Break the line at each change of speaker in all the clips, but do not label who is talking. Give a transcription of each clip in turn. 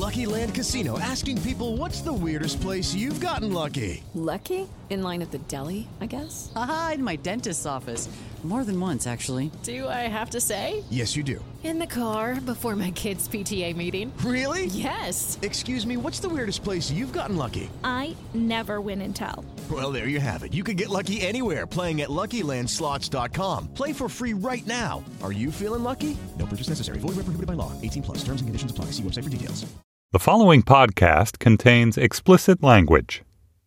Lucky Land Casino, asking people, what's the weirdest place you've gotten lucky?
Lucky? In line at the deli, I guess?
Aha, in my dentist's office. More than once, actually.
Do I have to say?
Yes, you do.
In the car before my kids' PTA meeting.
Really?
Yes.
Excuse me, what's the weirdest place you've gotten lucky?
I never win and tell.
Well, there you have it. You can get lucky anywhere, playing at LuckyLandSlots.com. Play for free right now. Are you feeling lucky? No purchase necessary. Void where prohibited by law. 18+. Terms and conditions apply. See website for details.
The following podcast contains explicit language.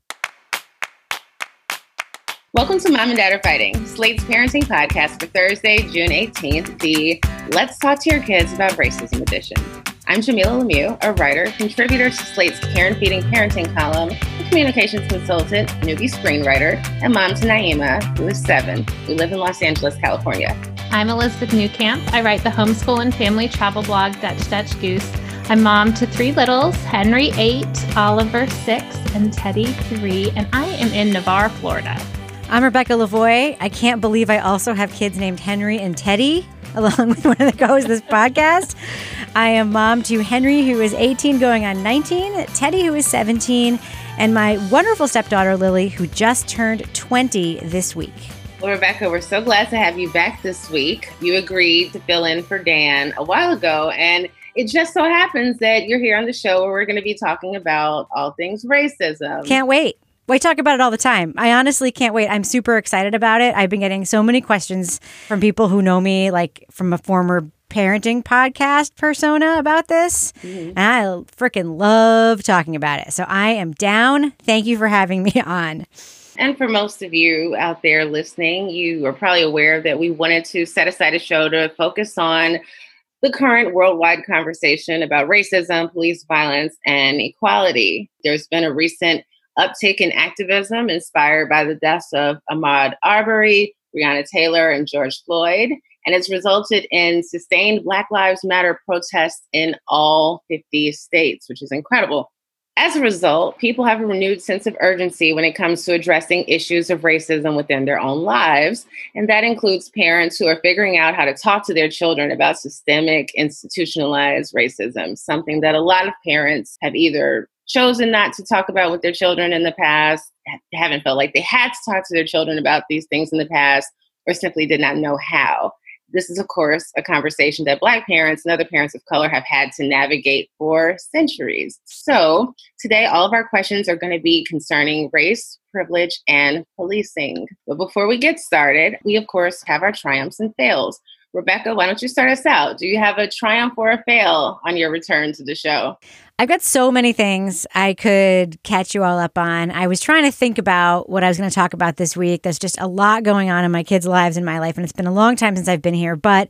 Welcome to Mom and Dad Are Fighting, Slate's parenting podcast for Thursday, June 18th, the Let's Talk to Your Kids About Racism edition. I'm Jamila Lemieux, a writer, contributor to Slate's Care and Feeding Parenting column, a communications consultant, newbie screenwriter, and mom to Naima, who is 7. We live in Los Angeles, California.
I'm Elizabeth Newcamp. I write the homeschool and family travel blog Dutch Goose. I'm mom to 3 littles, Henry 8, Oliver 6, and Teddy 3, and I am in Navarre, Florida.
I'm Rebecca Lavoie. I can't believe I also have kids named Henry and Teddy, along with one of the co-hosts of this podcast. I am mom to Henry, who is 18 going on 19, Teddy, who is 17, and my wonderful stepdaughter, Lily, who just turned 20 this week.
Well, Rebecca, we're so glad to have you back this week. You agreed to fill in for Dan a while ago, and it just so happens that you're here on the show where we're going to be talking about all things racism.
Can't wait. We talk about it all the time. I honestly can't wait. I'm super excited about it. I've been getting so many questions from people who know me, like from a former parenting podcast persona about this. And I freaking love talking about it. So I am down. Thank you for having me on.
And for most of you out there listening, you are probably aware that we wanted to set aside a show to focus on the current worldwide conversation about racism, police violence, and equality. There's been a recent uptick in activism inspired by the deaths of Ahmaud Arbery, Breonna Taylor, and George Floyd, and it's resulted in sustained Black Lives Matter protests in all 50 states, which is incredible. As a result, people have a renewed sense of urgency when it comes to addressing issues of racism within their own lives, and that includes parents who are figuring out how to talk to their children about systemic, institutionalized racism, something that a lot of parents have either chosen not to talk about with their children in the past, haven't felt like they had to talk to their children about these things in the past, or simply did not know how. This is, of course, a conversation that Black parents and other parents of color have had to navigate for centuries. So today, all of our questions are going to be concerning race, privilege, and policing. But before we get started, we, of course, have our triumphs and fails. Rebecca, why don't you start us out? Do you have a triumph or a fail on your return to the show?
I've got so many things I could catch you all up on. I was trying to think about what I was going to talk about this week. There's just a lot going on in my kids' lives and my life, and it's been a long time since I've been here. But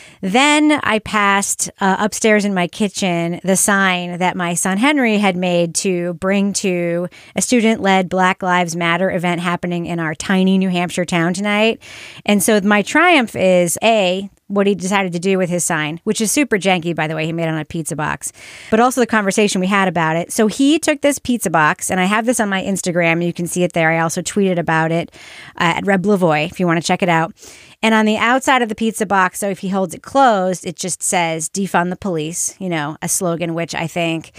then I passed upstairs in my kitchen the sign that my son Henry had made to bring to a student-led Black Lives Matter event happening in our tiny New Hampshire town tonight. And so my triumph is, A, what he decided to do with his sign, which is super janky, by the way. He made it on a pizza box, but also the conversation we had about it. So he took this pizza box, and I have this on my Instagram. You can see it there. I also tweeted about it at Reb Lavoie, if you want to check it out. And on the outside of the pizza box, so if he holds it closed, it just says defund the police, a slogan which I think,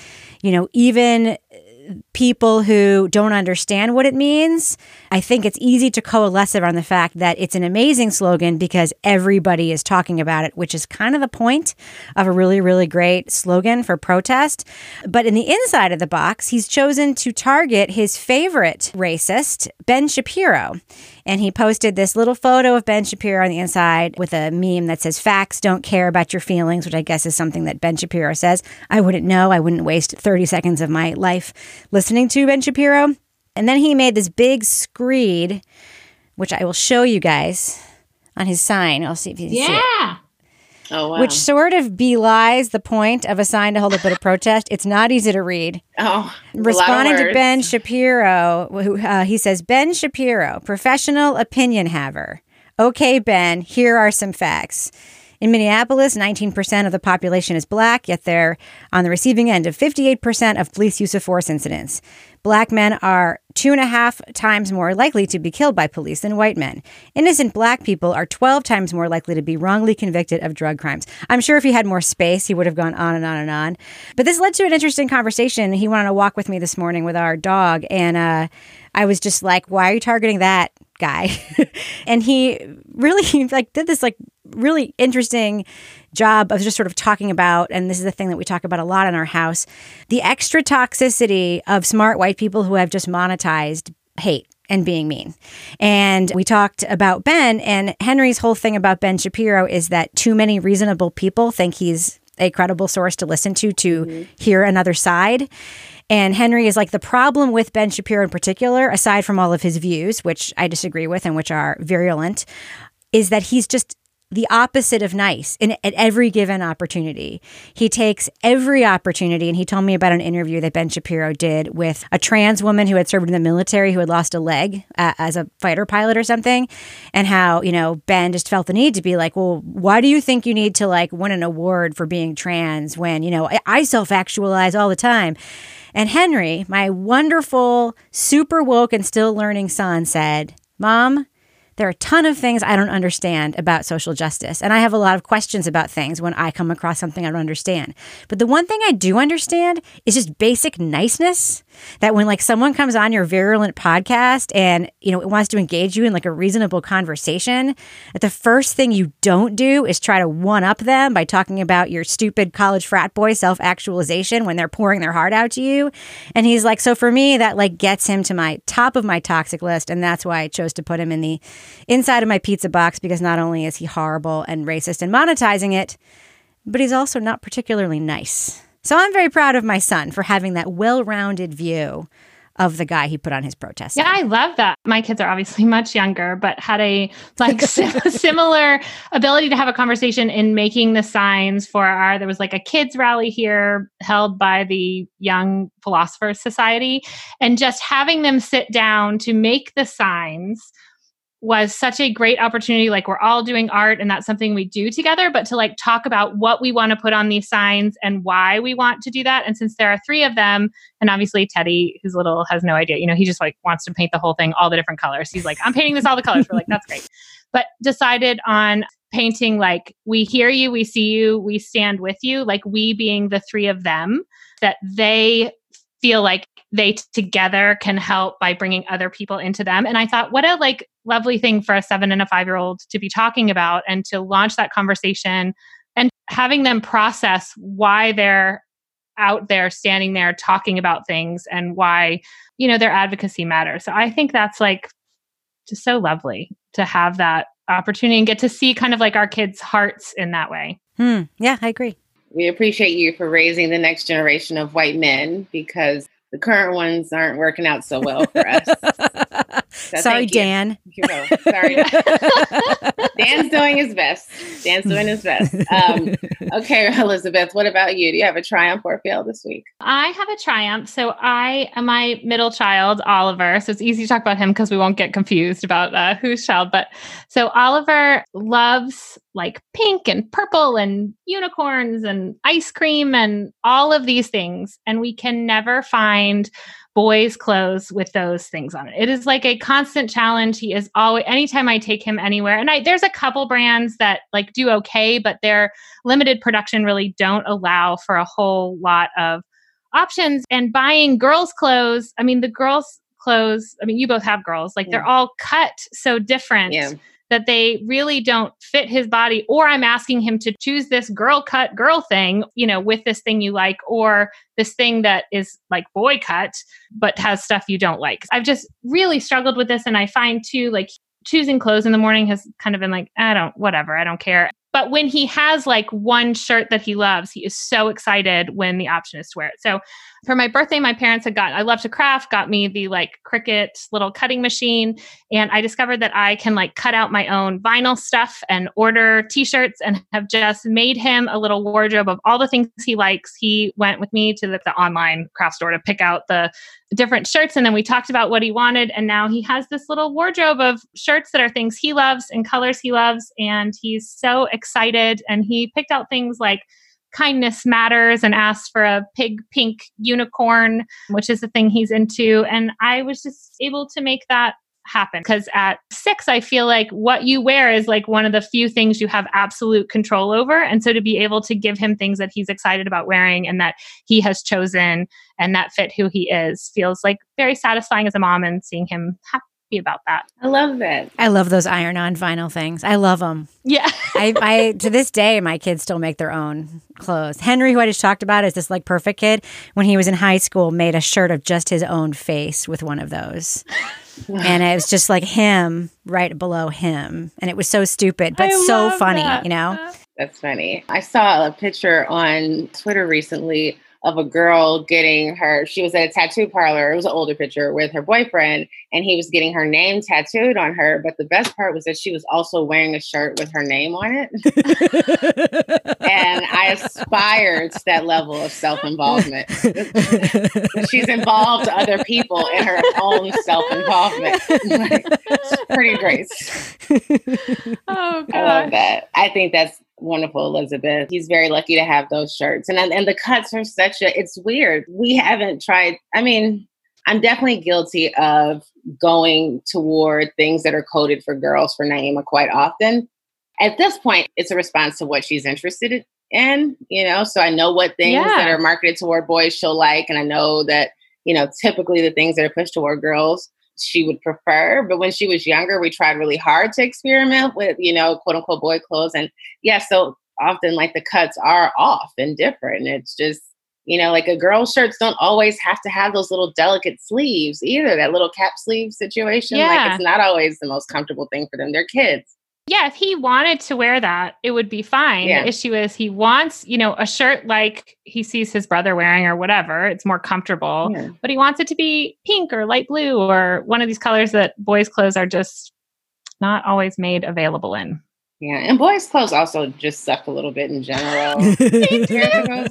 even people who don't understand what it means, I think it's easy to coalesce around the fact that it's an amazing slogan because everybody is talking about it, which is kind of the point of a really, really great slogan for protest. But in the inside of the box, he's chosen to target his favorite racist, Ben Shapiro. And he posted this little photo of Ben Shapiro on the inside with a meme that says, "Facts don't care about your feelings," which I guess is something that Ben Shapiro says. I wouldn't know. I wouldn't waste 30 seconds of my life listening to Ben Shapiro. And then he made this big screed, which I will show you guys on his sign. I'll see if you can see it.
Oh, wow.
Which sort of belies the point of a sign to hold up at a protest. It's not easy to read.
Oh,
Responding to Ben Shapiro, he says, "Ben Shapiro, professional opinion haver. Okay, Ben, here are some facts. In Minneapolis, 19% of the population is Black, yet they're on the receiving end of 58% of police use of force incidents. Black men are 2.5 times more likely to be killed by police than white men. Innocent black people are 12 times more likely to be wrongly convicted of drug crimes. I'm sure if he had more space, he would have gone on and on and on. But this led to an interesting conversation. He went on a walk with me this morning with our dog, and I was just like, why are you targeting that guy? And he really did this really interesting job of just sort of talking about, and this is the thing that we talk about a lot in our house, the extra toxicity of smart white people who have just monetized hate and being mean. And we talked about Ben, and Henry's whole thing about Ben Shapiro is that too many reasonable people think he's a credible source to listen to hear another side. And Henry is like, the problem with Ben Shapiro in particular, aside from all of his views, which I disagree with and which are virulent, is that he's just the opposite of nice at every given opportunity. He takes every opportunity, and he told me about an interview that Ben Shapiro did with a trans woman who had served in the military who had lost a leg as a fighter pilot or something, and how, Ben just felt the need to be like, well, why do you think you need to win an award for being trans when, I self-actualize all the time? And Henry, my wonderful, super woke and still learning son, said, Mom, there are a ton of things I don't understand about social justice, and I have a lot of questions about things when I come across something I don't understand. But the one thing I do understand is just basic niceness, that when someone comes on your virulent podcast and, it wants to engage you in a reasonable conversation, that the first thing you don't do is try to one-up them by talking about your stupid college frat boy self-actualization when they're pouring their heart out to you. And he's like, so for me, that gets him to my top of my toxic list, and that's why I chose to put him in the inside of my pizza box, because not only is he horrible and racist and monetizing it, but he's also not particularly nice. So I'm very proud of my son for having that well-rounded view of the guy he put on his protest.
Yeah, I love that. My kids are obviously much younger, but had a similar ability to have a conversation in making the signs for there was a kids rally here held by the Young Philosophers Society, and just having them sit down to make the signs was such a great opportunity. We're all doing art, and that's something we do together, but to talk about what we want to put on these signs and why we want to do that. And since there are 3 of them, and obviously Teddy, who's little, has no idea, he just wants to paint the whole thing, all the different colors. He's like, I'm painting this all the colors. We're like, that's great. But decided on painting we hear you, we see you, we stand with you, we being the 3 of them, that they feel like they together can help by bringing other people into them. And I thought, what a lovely thing for a 7 and a 5-year-old to be talking about, and to launch that conversation and having them process why they're out there standing there talking about things and why, their advocacy matters. So I think that's just so lovely to have that opportunity and get to see kind of our kids' hearts in that way.
Yeah, I agree.
We appreciate you for raising the next generation of white men, because the current ones aren't working out so well for us. So
sorry, Dan.
Sorry. Dan's doing his best. Okay, Elizabeth, what about you? Do you have a triumph or fail this week?
I have a triumph. So I am my middle child, Oliver. So it's easy to talk about him because we won't get confused about whose child. But so Oliver loves pink and purple and unicorns and ice cream and all of these things. And we can never find boys' clothes with those things on it. It is a constant challenge. He is always, anytime I take him anywhere, and there's a couple brands that do okay, but their limited production really don't allow for a whole lot of options. And buying girls' clothes, the girls' clothes, you both have girls, they're all cut so different. Yeah. That they really don't fit his body, or I'm asking him to choose this girl cut girl thing, with this thing you like, or this thing that is boy cut, but has stuff you don't like. I've just really struggled with this. And I find too, choosing clothes in the morning has kind of been I don't care. But when he has one shirt that he loves, he is so excited when the option is to wear it. So for my birthday, my parents I love to craft, got me the Cricut little cutting machine. And I discovered that I can cut out my own vinyl stuff and order t-shirts, and have just made him a little wardrobe of all the things he likes. He went with me to the online craft store to pick out the different shirts. And then we talked about what he wanted. And now he has this little wardrobe of shirts that are things he loves and colors he loves. And he's so excited. And he picked out things like kindness matters and asks for a pink unicorn, which is the thing he's into. And I was just able to make that happen because at 6, I feel like what you wear is like one of the few things you have absolute control over. And so to be able to give him things that he's excited about wearing and that he has chosen and that fit who he is feels like very satisfying as a mom, and seeing him happy about that.
I love that.
I love those iron-on vinyl things. I love them.
Yeah.
I to this day, my kids still make their own clothes. Henry, who I just talked about, is this like perfect kid. When he was in high school, made a shirt of just his own face with one of those. And it was just like him right below him. And it was so stupid, but so funny,
that.
you know?
That's funny. I saw a picture on Twitter recently of a girl she was at a tattoo parlor. It was an older picture with her boyfriend, and he was getting her name tattooed on her. But the best part was that she was also wearing a shirt with her name on it. And I aspired to that level of self-involvement. She's involved other people in her own self-involvement. It's pretty great.
Oh, God.
I love that. I think that's wonderful, Elizabeth. He's very lucky to have those shirts. And the cuts are it's weird. We haven't tried. I mean, I'm definitely guilty of going toward things that are coded for girls for Naima quite often. At this point, it's a response to what she's interested in, so I know what things that are marketed toward boys she'll like. And I know that, typically the things that are pushed toward girls she would prefer. But when she was younger, we tried really hard to experiment with, quote unquote boy clothes. And so often like the cuts are off and different. It's just, like a girl's shirts don't always have to have those little delicate sleeves either. That little cap sleeve situation.
Yeah.
Like it's not always the most comfortable thing for them. They're kids.
Yeah, if he wanted to wear that, it would be fine.
Yeah.
The issue is he wants, a shirt like he sees his brother wearing or whatever. It's more comfortable, but he wants it to be pink or light blue or one of these colors that boys' clothes are just not always made available in.
Yeah, and boys' clothes also just suck a little bit in general.
They do.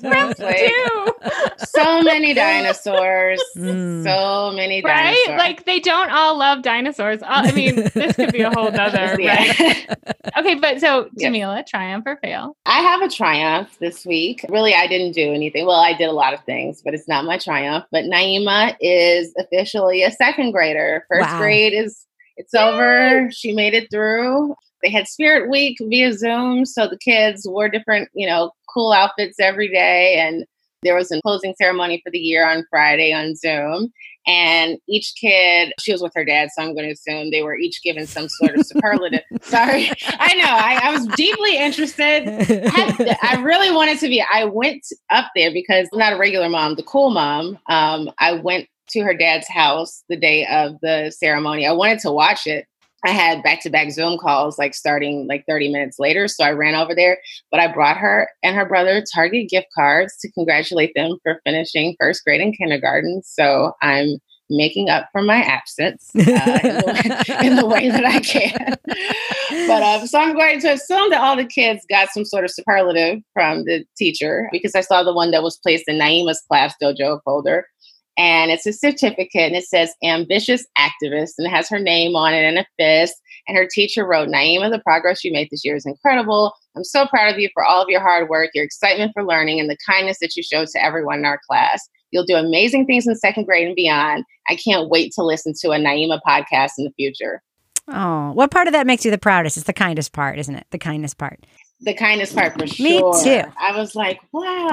So many dinosaurs. So many dinosaurs.
Right? Like they don't all love dinosaurs. I mean, this could be a whole nother. Right? Okay, but so Jamila, triumph or fail?
I have a triumph this week. Really, I didn't do anything. Well, I did a lot of things, but it's not my triumph. But Naima is officially a second grader. First grade it's over. She made it through. They had Spirit Week via Zoom. So the kids wore different, cool outfits every day. And there was a closing ceremony for the year on Friday on Zoom. And each kid, she was with her dad, so I'm going to assume they were each given some sort of superlative. Sorry. I know. I was deeply interested. I really wanted to be. I went up there because I'm not a regular mom, the cool mom. I went to her dad's house the day of the ceremony. I wanted to watch it. I had back-to-back Zoom calls, starting 30 minutes later. So I ran over there, but I brought her and her brother Target gift cards to congratulate them for finishing first grade and kindergarten. So I'm making up for my absence in the way that I can. But so I'm going to assume that all the kids got some sort of superlative from the teacher, because I saw the one that was placed in Naima's Class Dojo folder. And it's a certificate, and it says ambitious activist, and it has her name on it and a fist. And her teacher wrote, Naima, the progress you made this year is incredible. I'm so proud of you for all of your hard work, your excitement for learning, and the kindness that you showed to everyone in our class. You'll do amazing things in second grade and beyond. I can't wait to listen to a Naima podcast in the future.
Oh, what part of that makes you the proudest? It's the kindest part, isn't it? The kindness part.
The kindness part for sure.
Me too.
I was like, wow.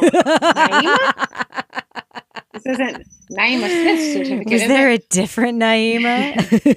Naima? This isn't Naima Smith's certificate.
Was there a different Naima?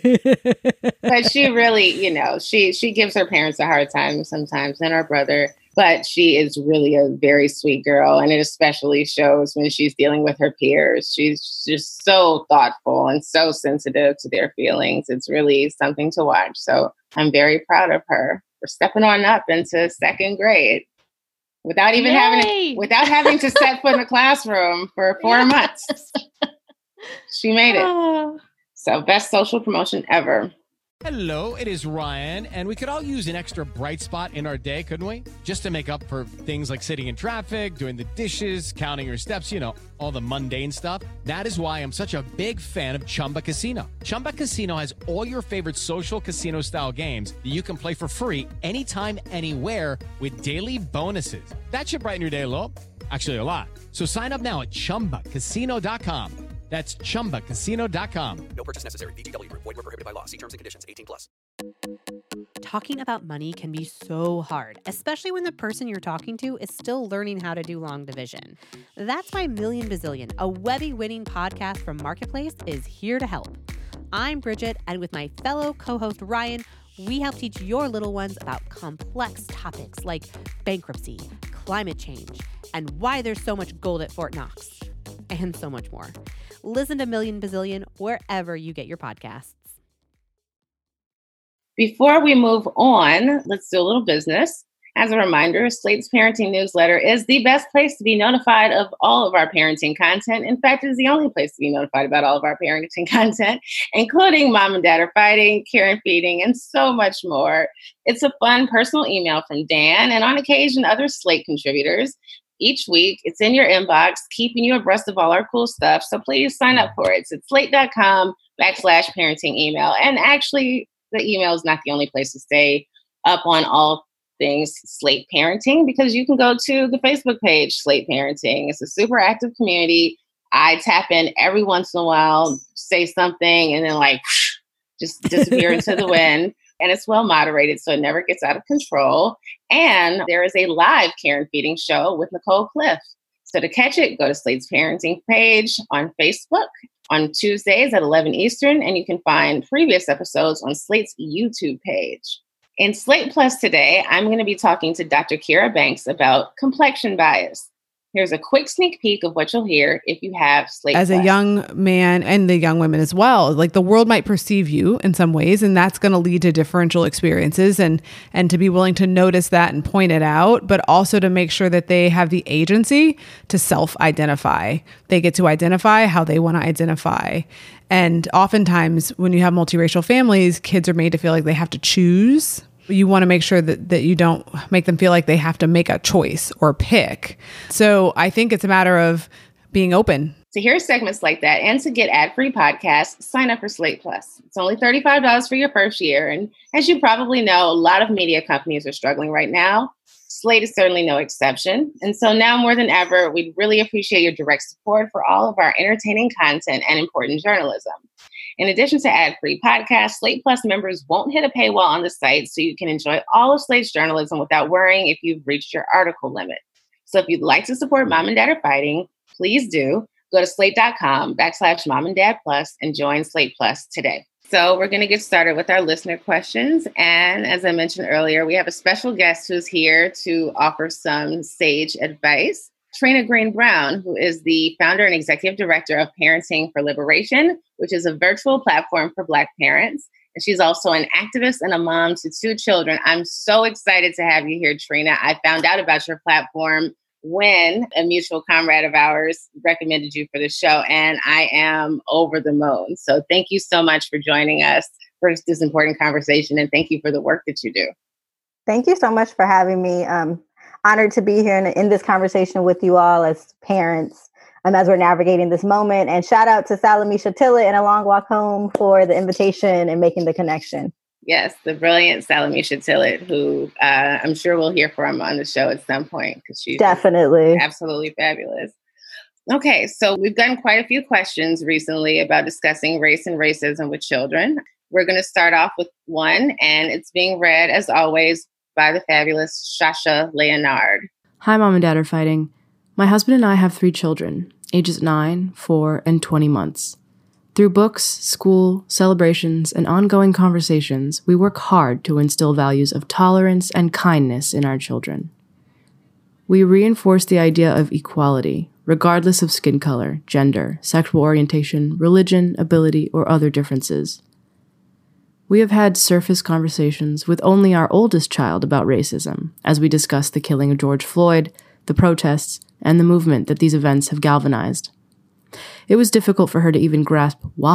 But she really, she gives her parents a hard time sometimes, and her brother. But she is really a very sweet girl. And it especially shows when she's dealing with her peers. She's just so thoughtful and so sensitive to their feelings. It's really something to watch. So I'm very proud of her for stepping on up into second grade. Without even having to set foot in a classroom for 4 months. She made it. So best social promotion ever.
Hello, it is Ryan, and we could all use an extra bright spot in our day, couldn't we? Just to make up for things like sitting in traffic, doing the dishes, counting your steps, you know, all the mundane stuff. That is why I'm such a big fan of Chumba Casino. Chumba Casino has all your favorite social casino-style games that you can play for free anytime, anywhere with daily bonuses. That should brighten your day a little. Actually, a lot. So sign up now at ChumbaCasino.com. That's ChumbaCasino.com.
No purchase necessary. VGW Group. Void where prohibited by law. See terms and conditions. 18+.
Talking about money can be so hard, especially when the person you're talking to is still learning how to do long division. That's why Million Bazillion, a Webby-winning podcast from Marketplace, is here to help. I'm Bridget, and with my fellow co-host Ryan, we help teach your little ones about complex topics like bankruptcy, climate change, and why there's so much gold at Fort Knox, and so much more. Listen to Million Bazillion wherever you get your podcasts.
Before we move on, let's do a little business. As a reminder, Slate's parenting newsletter is the best place to be notified of all of our parenting content. In fact, it is the only place to be notified about all of our parenting content, including Mom and Dad Are Fighting, Care and Feeding, and so much more. It's a fun personal email from Dan and on occasion other Slate contributors. Each week, it's in your inbox, keeping you abreast of all our cool stuff. So please sign up for it. It's at slate.com/parenting email. And actually, the email is not the only place to stay up on all things Slate Parenting, because you can go to the Facebook page, Slate Parenting. It's a super active community. I tap in every once in a while, say something, and then just disappear into the wind. And it's well moderated, so it never gets out of control. And there is a live Care and Feeding show with Nicole Cliff. So to catch it, go to Slate's Parenting page on Facebook on Tuesdays at 11 Eastern, and you can find previous episodes on Slate's YouTube page. In Slate Plus today, I'm going to be talking to Dr. Kira Banks about complexion bias. Here's a quick sneak peek of what you'll hear if you have Slate
As
Plus.
a young man and the young women as well, like the world might perceive you in some ways, and that's going to lead to differential experiences, and to be willing to notice that and point it out, but also to make sure that they have the agency to self-identify. They get to identify how they want to identify. And oftentimes when you have multiracial families, kids are made to feel like they have to choose. You want to make sure that you don't make them feel like they have to make a choice or pick. So I think it's a matter of being open.
To hear segments like that and to get ad-free podcasts, sign up for Slate Plus. It's only $35 for your first year. And as you probably know, a lot of media companies are struggling right now. Slate is certainly no exception. And so now more than ever, we'd really appreciate your direct support for all of our entertaining content and important journalism. In addition to ad-free podcasts, Slate Plus members won't hit a paywall on the site, so you can enjoy all of Slate's journalism without worrying if you've reached your article limit. So if you'd like to support Mom and Dad Are Fighting, please do. Go to slate.com/Mom and Dad Plus and join Slate Plus today. So we're going to get started with our listener questions. And as I mentioned earlier, we have a special guest who's here to offer some sage advice. Trina Green Brown, who is the founder and executive director of Parenting for Liberation, which is a virtual platform for Black parents. And she's also an activist and a mom to 2 children. I'm so excited to have you here, Trina. I found out about your platform when a mutual comrade of ours recommended you for the show, and I am over the moon. So thank you so much for joining us for this important conversation, and thank you for the work that you do.
Thank you so much for having me. Honored to be here in this conversation with you all as parents as we're navigating this moment. And shout out to Salamisha Tillett and A Long Walk Home for the invitation and making the connection.
Yes, the brilliant Salamisha Tillett, who I'm sure we'll hear from on the show at some point because she's
definitely
absolutely fabulous. Okay, so we've gotten quite a few questions recently about discussing race and racism with children. We're going to start off with one, and it's being read, as always, by the fabulous Shasha Leonard.
Hi, Mom and Dad Are Fighting. My husband and I have 3 children, ages 9, 4, and 20 months. Through books, school, celebrations, and ongoing conversations, we work hard to instill values of tolerance and kindness in our children. We reinforce the idea of equality, regardless of skin color, gender, sexual orientation, religion, ability, or other differences. We have had surface conversations with only our oldest child about racism, as we discuss the killing of George Floyd, the protests, and the movement that these events have galvanized. It was difficult for her to even grasp why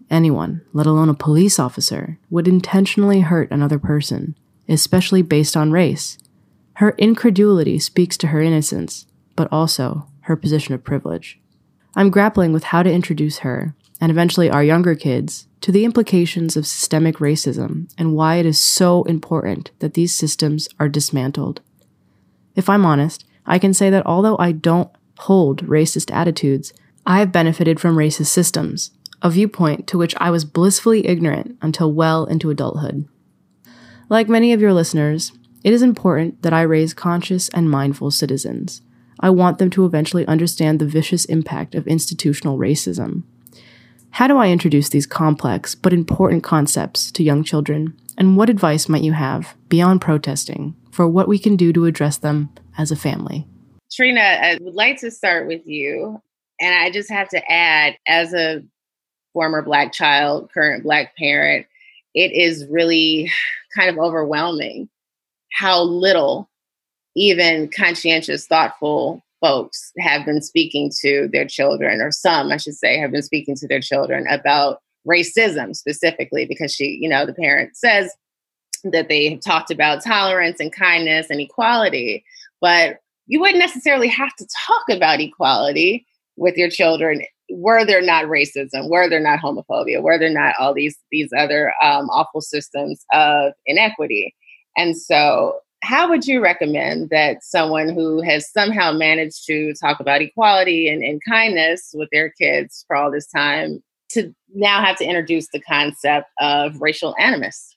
anyone, let alone a police officer, would intentionally hurt another person, especially based on race. Her incredulity speaks to her innocence, but also her position of privilege. I'm grappling with how to introduce her, and eventually our younger kids, to the implications of systemic racism and why it is so important that these systems are dismantled. If I'm honest, I can say that although I don't hold racist attitudes, I have benefited from racist systems, a viewpoint to which I was blissfully ignorant until well into adulthood. Like many of your listeners, it is important that I raise conscious and mindful citizens. I want them to eventually understand the vicious impact of institutional racism. How do I introduce these complex but important concepts to young children, and what advice might you have, beyond protesting, for what we can do to address them as a family?
Trina, I would like to start with you. And I just have to add, as a former Black child, current Black parent, it is really kind of overwhelming how little even conscientious, thoughtful folks have been speaking to their children, or some, I should say, have been speaking to their children about racism specifically, because the parent says that they have talked about tolerance and kindness and equality, but you wouldn't necessarily have to talk about equality with your children were there not racism, were there not homophobia, were there not all these other awful systems of inequity. And so how would you recommend that someone who has somehow managed to talk about equality and kindness with their kids for all this time to now have to introduce the concept of racial animus?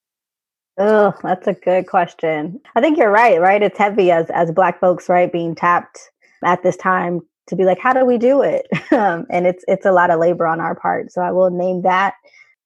Oh, that's a good question. I think you're right? It's heavy as Black folks, right, being tapped at this time to be like, how do we do it? And it's a lot of labor on our part. So I will name that.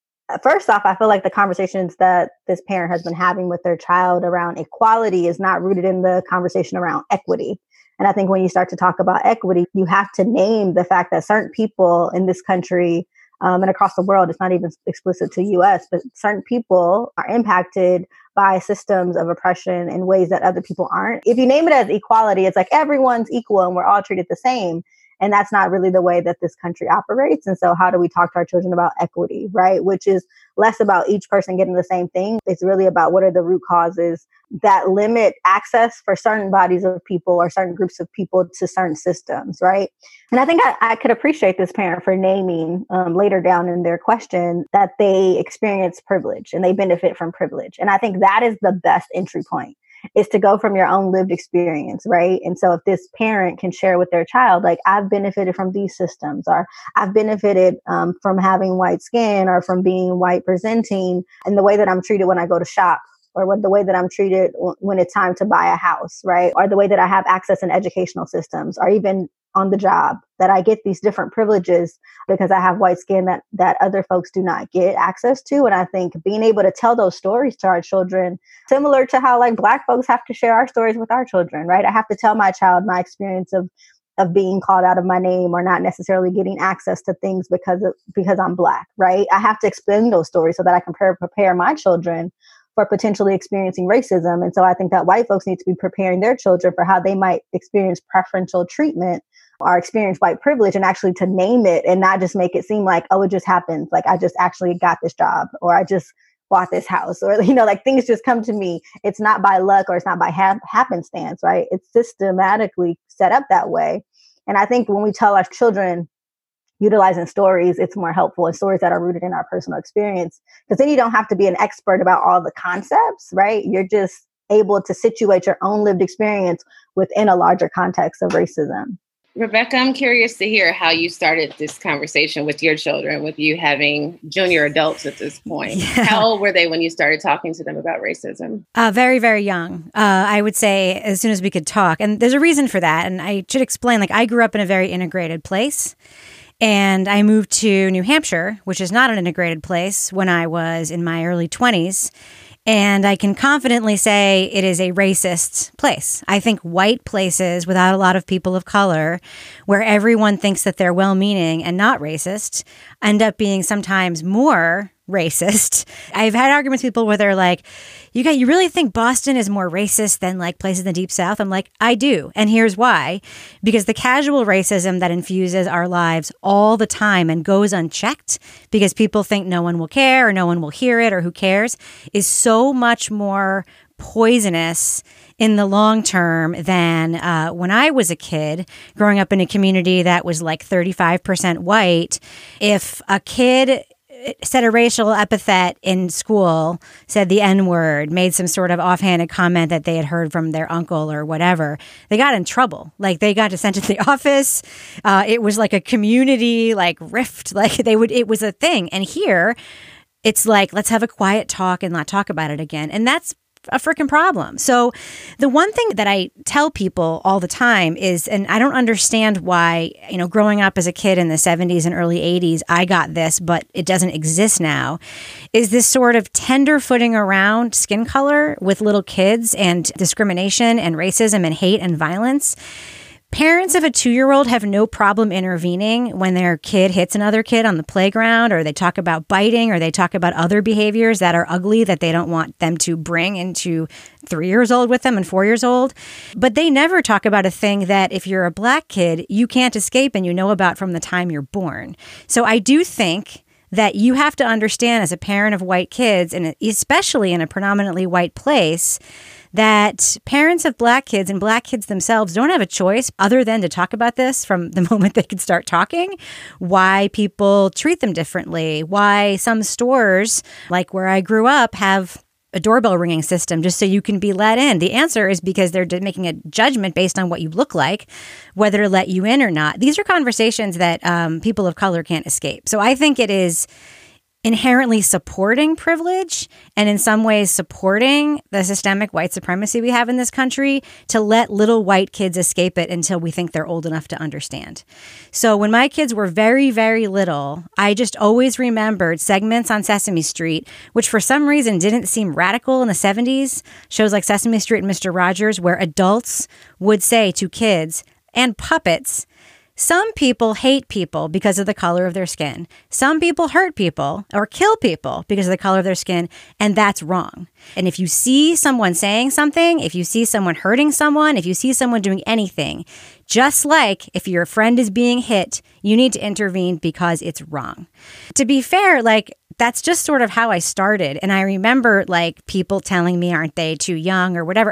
First off, I feel like the conversations that this parent has been having with their child around equality is not rooted in the conversation around equity. And I think when you start to talk about equity, you have to name the fact that certain people in this country and across the world, it's not even explicit to US, but certain people are impacted by systems of oppression in ways that other people aren't. If you name it as equality, it's like everyone's equal and we're all treated the same. And that's not really the way that this country operates. And so how do we talk to our children about equity, right? Which is less about each person getting the same thing. It's really about what are the root causes that limit access for certain bodies of people or certain groups of people to certain systems, right? And I think I could appreciate this parent for naming later down in their question that they experience privilege and they benefit from privilege. And I think that is the best entry point, is to go from your own lived experience, right? And so if this parent can share with their child, like, I've benefited from these systems, or I've benefited from having white skin, or from being white presenting, and the way that I'm treated when I go to shop, or the way that I'm treated when it's time to buy a house, right? Or the way that I have access in educational systems, or even on the job, that I get these different privileges because I have white skin that other folks do not get access to. And I think being able to tell those stories to our children, similar to how like Black folks have to share our stories with our children, right? I have to tell my child my experience of being called out of my name, or not necessarily getting access to things because I'm Black, right? I have to explain those stories so that I can prepare my children for potentially experiencing racism. And so I think that white folks need to be preparing their children for how they might experience preferential treatment or experience white privilege, and actually to name it and not just make it seem like, oh, it just happens. Like, I just actually got this job, or I just bought this house, or, like things just come to me. It's not by luck, or it's not by happenstance, right? It's systematically set up that way. And I think when we tell our children utilizing stories, it's more helpful, and stories that are rooted in our personal experience, because then you don't have to be an expert about all the concepts, right? You're just able to situate your own lived experience within a larger context of racism.
Rebecca, I'm curious to hear how you started this conversation with your children, with you having junior adults at this point. Yeah. How old were they when you started talking to them about racism?
Very, very young. I would say as soon as we could talk. And there's a reason for that. And I should explain, I grew up in a very integrated place. And I moved to New Hampshire, which is not an integrated place, when I was in my early 20s. And I can confidently say it is a racist place. I think white places without a lot of people of color, where everyone thinks that they're well-meaning and not racist, end up being sometimes more racist. I've had arguments with people where they're like, you really think Boston is more racist than like places in the Deep South? I'm like, I do. And here's why. Because the casual racism that infuses our lives all the time and goes unchecked because people think no one will care or no one will hear it or who cares is so much more poisonous in the long term than when I was a kid growing up in a community that was like 35% white. If a kid said a racial epithet in school, said the N-word, made some sort of offhanded comment that they had heard from their uncle or whatever, they got in trouble. Like they got sent to the office. It was like a community like rift. Like it was a thing. And here it's like, let's have a quiet talk and not talk about it again. And that's a freaking problem. So the one thing that I tell people all the time is, and I don't understand why, growing up as a kid in the 70s and early 80s, I got this, but it doesn't exist now, is this sort of tender footing around skin color with little kids and discrimination and racism and hate and violence. Parents of a 2-year-old have no problem intervening when their kid hits another kid on the playground, or they talk about biting, or they talk about other behaviors that are ugly that they don't want them to bring into 3 years old with them and 4 years old. But they never talk about a thing that if you're a Black kid, you can't escape and you know about from the time you're born. So I do think that you have to understand as a parent of white kids, and especially in a predominantly white place, that parents of Black kids and Black kids themselves don't have a choice other than to talk about this from the moment they can start talking, why people treat them differently, why some stores, like where I grew up, have a doorbell ringing system just so you can be let in. The answer is because they're making a judgment based on what you look like, whether to let you in or not. These are conversations that people of color can't escape. So I think it is inherently supporting privilege and in some ways supporting the systemic white supremacy we have in this country to let little white kids escape it until we think they're old enough to understand. So when my kids were very, very little, I just always remembered segments on Sesame Street, which for some reason didn't seem radical in the 70s, shows like Sesame Street and Mr. Rogers, where adults would say to kids and puppets, some people hate people because of the color of their skin. Some people hurt people or kill people because of the color of their skin, and that's wrong. And if you see someone saying something, if you see someone hurting someone, if you see someone doing anything, just like if your friend is being hit, you need to intervene because it's wrong. To be fair, that's just sort of how I started. And I remember people telling me, aren't they too young or whatever.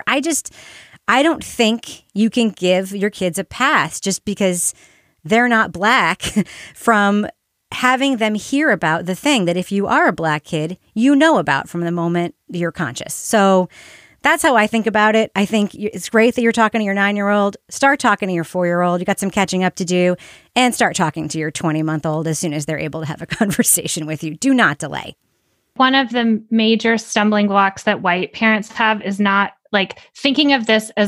I don't think you can give your kids a pass just because they're not Black from having them hear about the thing that if you are a Black kid, you know about from the moment you're conscious. So that's how I think about it. I think it's great that you're talking to your 9-year-old. Start talking to your 4-year-old. You got some catching up to do, and start talking to your 20-month-old as soon as they're able to have a conversation with you. Do not delay.
One of the major stumbling blocks that white parents have is not thinking of this as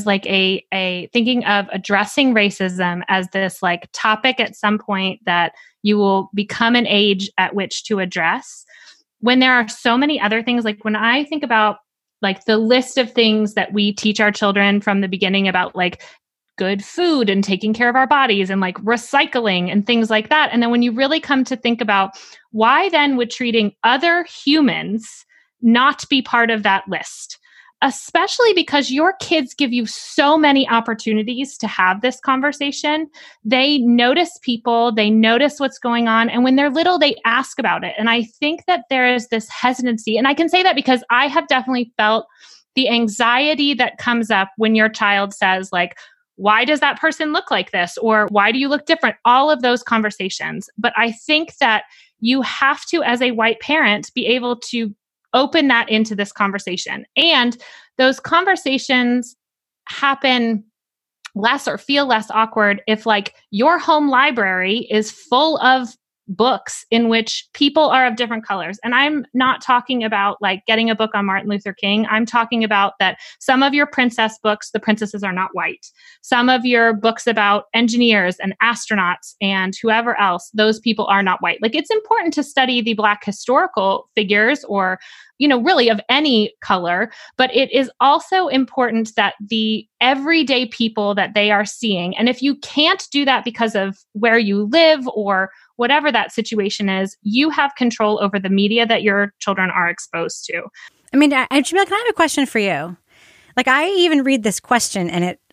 a thinking of addressing racism as this topic at some point that you will become an age at which to address, when there are so many other things. When I think about the list of things that we teach our children from the beginning about good food and taking care of our bodies and recycling and things like that. And then when you really come to think about why then would treating other humans not be part of that list? Especially because your kids give you so many opportunities to have this conversation. They notice people, they notice what's going on. And when they're little, they ask about it. And I think that there is this hesitancy. And I can say that because I have definitely felt the anxiety that comes up when your child says why does that person look like this? Or why do you look different? All of those conversations. But I think that you have to, as a white parent, be able to open that into this conversation. And those conversations happen less or feel less awkward if your home library is full of books in which people are of different colors. And I'm not talking about getting a book on Martin Luther King. I'm talking about that some of your princess books, the princesses are not white. Some of your books about engineers and astronauts and whoever else, those people are not white. It's important to study the Black historical figures or, really of any color, but it is also important that the everyday people that they are seeing, and if you can't do that because of where you live or whatever that situation is you have control over the media that your children are exposed to.
I mean, Jamila, can I have a question for you? Like, I even read this question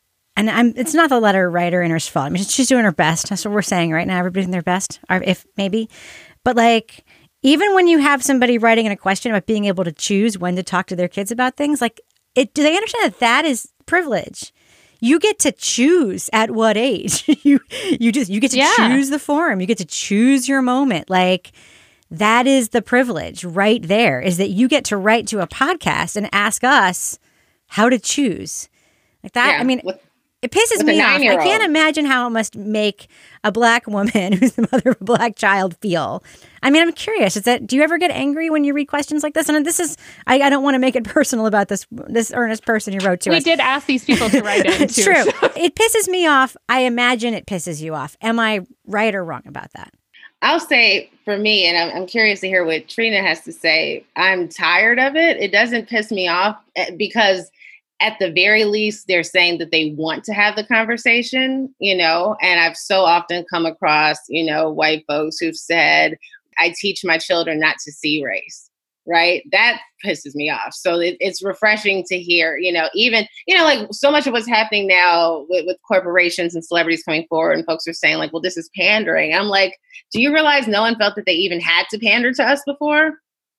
it's not the letter writer inner's fault. I mean, she's doing her best. That's what we're saying right now. Everybody's doing their best, or if maybe. But like, even when you have somebody writing in a question about being able to choose when to talk to their kids about things, like, do they understand that that is privilege? You get to choose at what age. you get to choose the forum. You get to choose your moment. Like, that is the privilege right there, is that you get to write to a podcast and ask us how to choose. Like that. Yeah, I mean, it pisses me off. I can't imagine how it must make a Black woman who's the mother of a Black child feel. I mean, I'm curious. Do you ever get angry when you read questions like this? And this is, I don't want to make it personal about this earnest person who wrote to us.
We did ask these people to write in too.
True. It pisses me off. I imagine it pisses you off. Am I right or wrong about that?
I'll say for me, and I'm curious to hear what Trina has to say, I'm tired of it. It doesn't piss me off because at the very least, they're saying that they want to have the conversation, and I've so often come across, white folks who've said, I teach my children not to see race, right? That pisses me off. So it's refreshing to hear, even, like so much of what's happening now with corporations and celebrities coming forward and folks are saying like, well, this is pandering. I'm like, do you realize no one felt that they even had to pander to us before?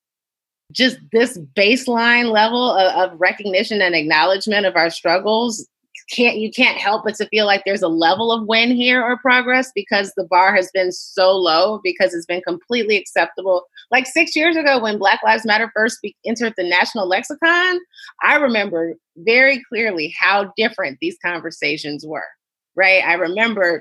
Just this baseline level of recognition and acknowledgement of our struggles, you can't help but to feel like there's a level of win here or progress because the bar has been so low, because it's been completely acceptable. Like 6 years ago when Black Lives Matter first entered the national lexicon, I remember very clearly how different these conversations were, right? I remember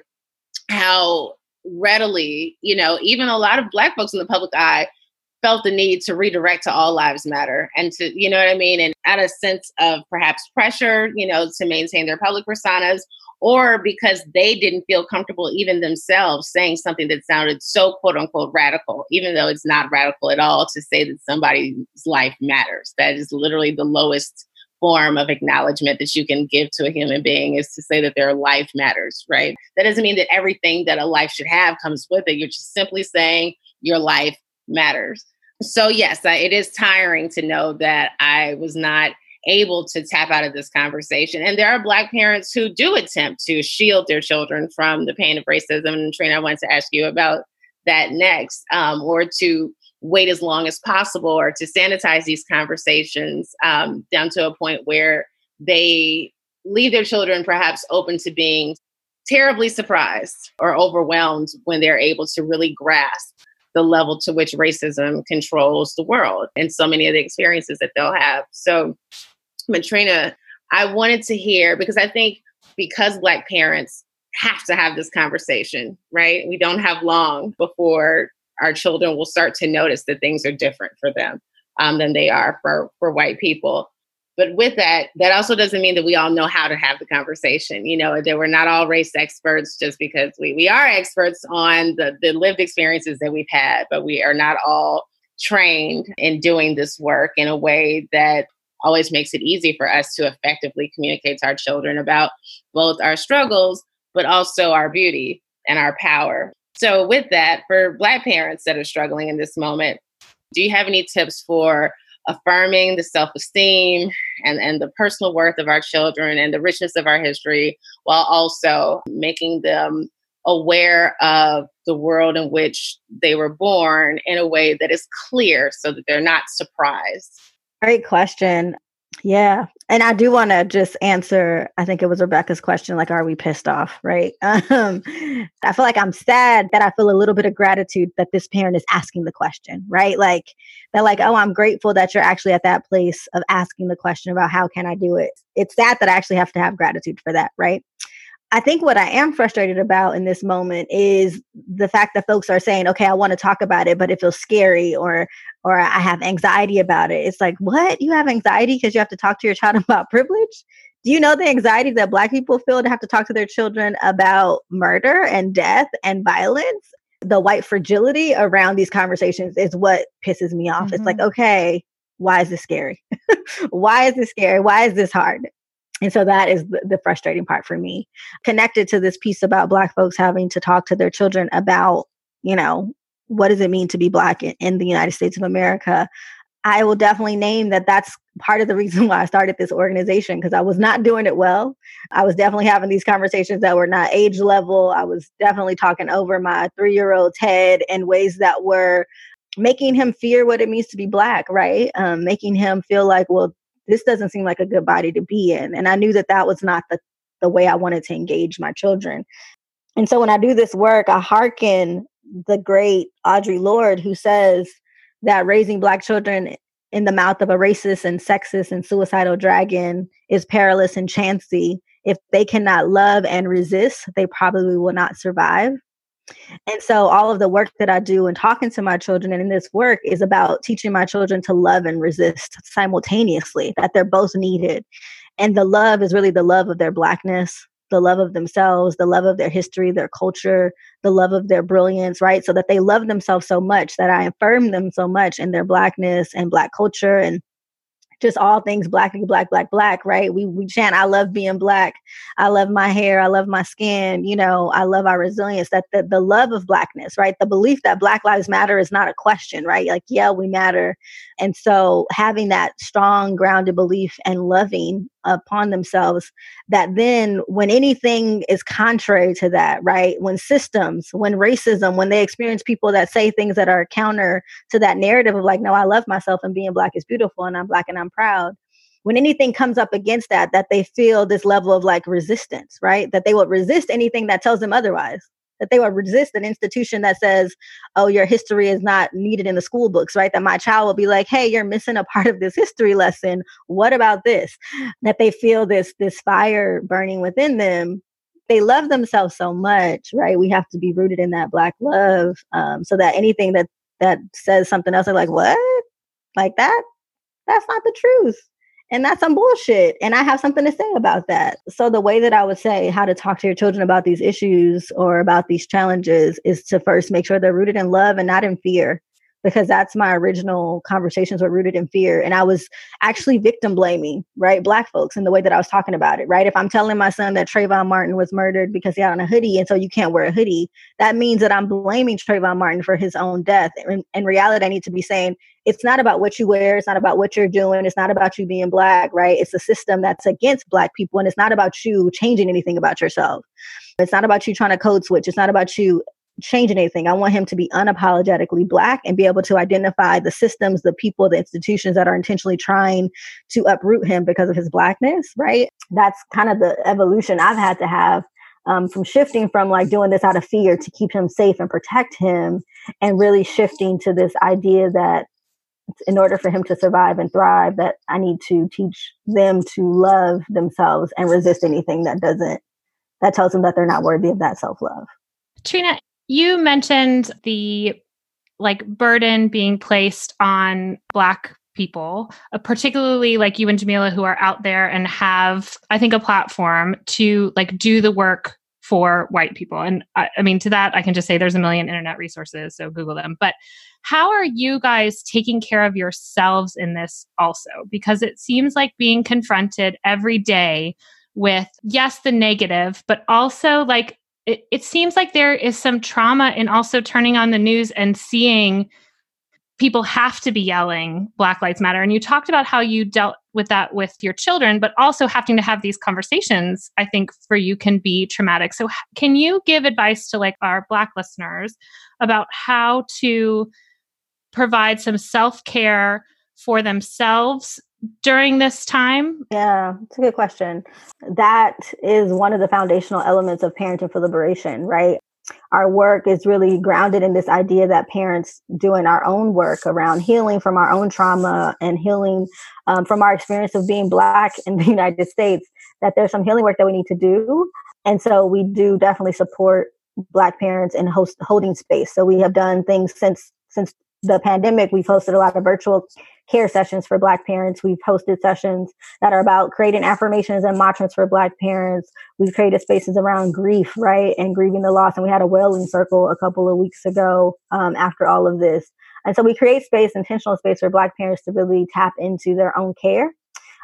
how readily, even a lot of Black folks in the public eye felt the need to redirect to all lives matter and to, and out of sense of perhaps pressure, to maintain their public personas, or because they didn't feel comfortable even themselves saying something that sounded so quote unquote radical, even though it's not radical at all to say that somebody's life matters. That is literally the lowest form of acknowledgement that you can give to a human being, is to say that their life matters, right? That doesn't mean that everything that a life should have comes with it. You're just simply saying your life matters. So yes, it is tiring to know that I was not able to tap out of this conversation. And there are Black parents who do attempt to shield their children from the pain of racism. And Trina, I wanted to ask you about that next, or to wait as long as possible, or to sanitize these conversations down to a point where they leave their children perhaps open to being terribly surprised or overwhelmed when they're able to really grasp the level to which racism controls the world and so many of the experiences that they'll have. So, Trina, I wanted to hear, because I think because Black parents have to have this conversation, right? We don't have long before our children will start to notice that things are different for them than they are for white people. But with that also doesn't mean that we all know how to have the conversation. That we're not all race experts just because we are experts on the lived experiences that we've had, but we are not all trained in doing this work in a way that always makes it easy for us to effectively communicate to our children about both our struggles, but also our beauty and our power. So with that, for Black parents that are struggling in this moment, do you have any tips for affirming the self-esteem and the personal worth of our children and the richness of our history, while also making them aware of the world in which they were born in a way that is clear so that they're not surprised?
Great question. Yeah. And I do want to just answer, I think it was Rebecca's question, like, are we pissed off? Right. I feel like I'm sad that I feel a little bit of gratitude that this parent is asking the question, right? Like, they're like, oh, I'm grateful that you're actually at that place of asking the question about how can I do it? It's sad that I actually have to have gratitude for that, right? I think what I am frustrated about in this moment is the fact that folks are saying, okay, I want to talk about it, but it feels scary, or I have anxiety about it. It's like, what? You have anxiety because you have to talk to your child about privilege? Do you know the anxiety that Black people feel to have to talk to their children about murder and death and violence? The white fragility around these conversations is what pisses me off. It's like, okay, why is this scary? Why is this scary? Why is this hard? And so that is the frustrating part for me. Connected to this piece about Black folks having to talk to their children about, what does it mean to be Black in the United States of America, I will definitely name that that's part of the reason why I started this organization, because I was not doing it well. I was definitely having these conversations that were not age level. I was definitely talking over my 3-year-old's head in ways that were making him fear what it means to be Black, right? Making him feel like, well, this doesn't seem like a good body to be in. And I knew that that was not the way I wanted to engage my children. And so when I do this work, I hearken the great Audre Lorde, who says that raising Black children in the mouth of a racist and sexist and suicidal dragon is perilous and chancy. If they cannot love and resist, they probably will not survive. And so all of the work that I do and talking to my children and in this work is about teaching my children to love and resist simultaneously, that they're both needed. And the love is really the love of their Blackness, the love of themselves, the love of their history, their culture, the love of their brilliance, right? So that they love themselves so much that I affirm them so much in their Blackness and Black culture and just all things Black, Black, Black, Black, right? We chant, I love being Black. I love my hair. I love my skin. You know, I love our resilience, that the love of Blackness, right? The belief that Black lives matter is not a question, right? Like, yeah, we matter. And so having that strong, grounded belief and loving upon themselves, that then when anything is contrary to that, right? When systems, when racism, when they experience people that say things that are counter to that narrative of like, no, I love myself and being Black is beautiful and I'm Black and I'm proud. When anything comes up against that, that they feel this level of like resistance, right? That they would resist anything that tells them otherwise. That they would resist an institution that says, oh, your history is not needed in the school books, right? That my child will be like, hey, you're missing a part of this history lesson. What about this? That they feel this fire burning within them. They love themselves so much, right? We have to be rooted in that Black love, so that anything that says something else, they're like, what? Like that? That's not the truth. And that's some bullshit. And I have something to say about that. So the way that I would say how to talk to your children about these issues or about these challenges is to first make sure they're rooted in love and not in fear, because that's my original conversations were rooted in fear. And I was actually victim blaming, right? Black folks in the way that I was talking about it, right? If I'm telling my son that Trayvon Martin was murdered because he had on a hoodie and so you can't wear a hoodie, that means that I'm blaming Trayvon Martin for his own death. In reality, I need to be saying, it's not about what you wear. It's not about what you're doing. It's not about you being Black, right? It's a system that's against Black people. And it's not about you changing anything about yourself. It's not about you trying to code switch. It's not about you changing anything. I want him to be unapologetically Black and be able to identify the systems, the people, the institutions that are intentionally trying to uproot him because of his Blackness, right? That's kind of the evolution I've had to have from shifting from like doing this out of fear to keep him safe and protect him, and really shifting to this idea that in order for him to survive and thrive, that I need to teach them to love themselves and resist anything that tells them that they're not worthy of that self-love.
Trina, you mentioned the like burden being placed on Black people, particularly like you and Jamila, who are out there and have, I think, a platform to like do the work for white people. And I mean, to that, I can just say there's a million internet resources, so Google them. But how are you guys taking care of yourselves in this also? Because it seems like being confronted every day with, yes, the negative, but also like, it seems like there is some trauma in also turning on the news and seeing people have to be yelling Black Lives Matter. And you talked about how you dealt with that with your children, but also having to have these conversations, I think for you can be traumatic. So can you give advice to like our Black listeners about how to provide some self-care for themselves during this time?
Yeah, it's a good question. That is one of the foundational elements of Parenting for Liberation, right? Our work is really grounded in this idea that parents doing our own work around healing from our own trauma and healing from our experience of being Black in the United States, that there's some healing work that we need to do. And so we do definitely support Black parents in holding space. So we have done things since the pandemic. We've hosted a lot of virtual care sessions for Black parents. We've hosted sessions that are about creating affirmations and mantras for Black parents. We've created spaces around grief, right? And grieving the loss. And we had a wailing circle a couple of weeks ago after all of this. And so we create space, intentional space for Black parents to really tap into their own care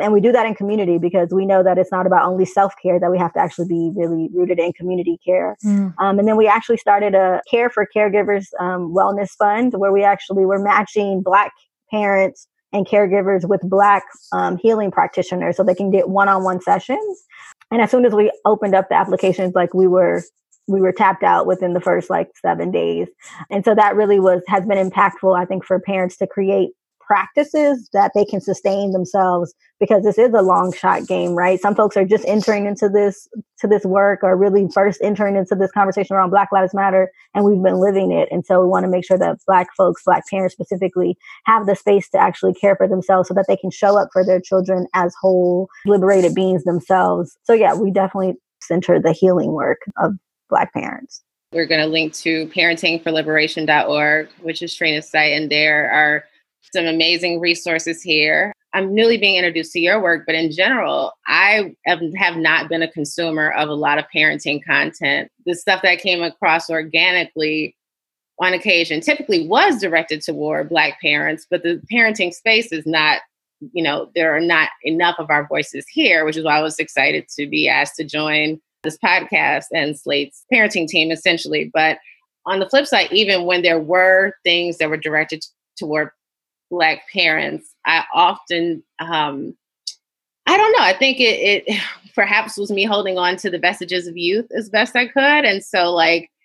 And we do that in community because we know that it's not about only self-care, that we have to actually be really rooted in community care. And then we actually started a Care for Caregivers wellness fund where we actually were matching Black parents and caregivers with Black healing practitioners so they can get one-on-one sessions. And as soon as we opened up the applications, like we were tapped out within the first 7 days. And so that really has been impactful, I think, for parents to create practices that they can sustain themselves, because this is a long shot game, right? Some folks are just entering into this work, or really first entering into this conversation around Black Lives Matter, and we've been living it. And so we want to make sure that Black folks, Black parents specifically, have the space to actually care for themselves so that they can show up for their children as whole, liberated beings themselves. So yeah, we definitely center the healing work of Black parents.
We're going to link to parentingforliberation.org, which is Trina's site, and there are some amazing resources here. I'm newly being introduced to your work, but in general, I have not been a consumer of a lot of parenting content. The stuff that I came across organically on occasion typically was directed toward Black parents, but the parenting space is not, there are not enough of our voices here, which is why I was excited to be asked to join this podcast and Slate's parenting team, essentially. But on the flip side, even when there were things that were directed toward Black parents, I often, I don't know, I think it perhaps was me holding on to the vestiges of youth as best I could. And so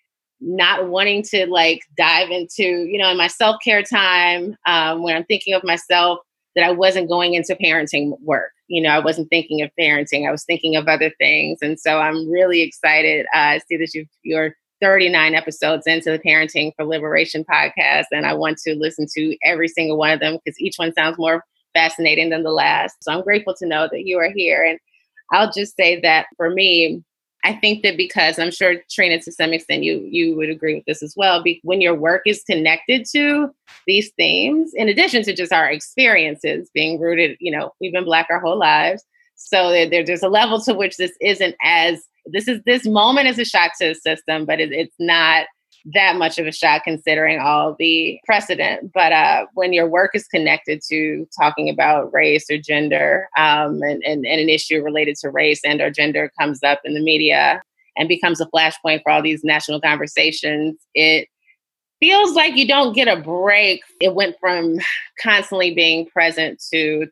not wanting to dive into, in my self-care time, when I'm thinking of myself, that I wasn't going into parenting work. I wasn't thinking of parenting. I was thinking of other things. And so I'm really excited to see that you're 39 episodes into the Parenting for Liberation podcast. And I want to listen to every single one of them because each one sounds more fascinating than the last. So I'm grateful to know that you are here. And I'll just say that for me, I think that because I'm sure, Trina, to some extent, you would agree with this as well. When your work is connected to these themes, in addition to just our experiences being rooted, we've been Black our whole lives. So there's a level to which this isn't this moment is a shock to the system, but it's not that much of a shock considering all the precedent. But when your work is connected to talking about race or gender, and an issue related to race and or gender comes up in the media and becomes a flashpoint for all these national conversations, it feels like you don't get a break. It went from constantly being present to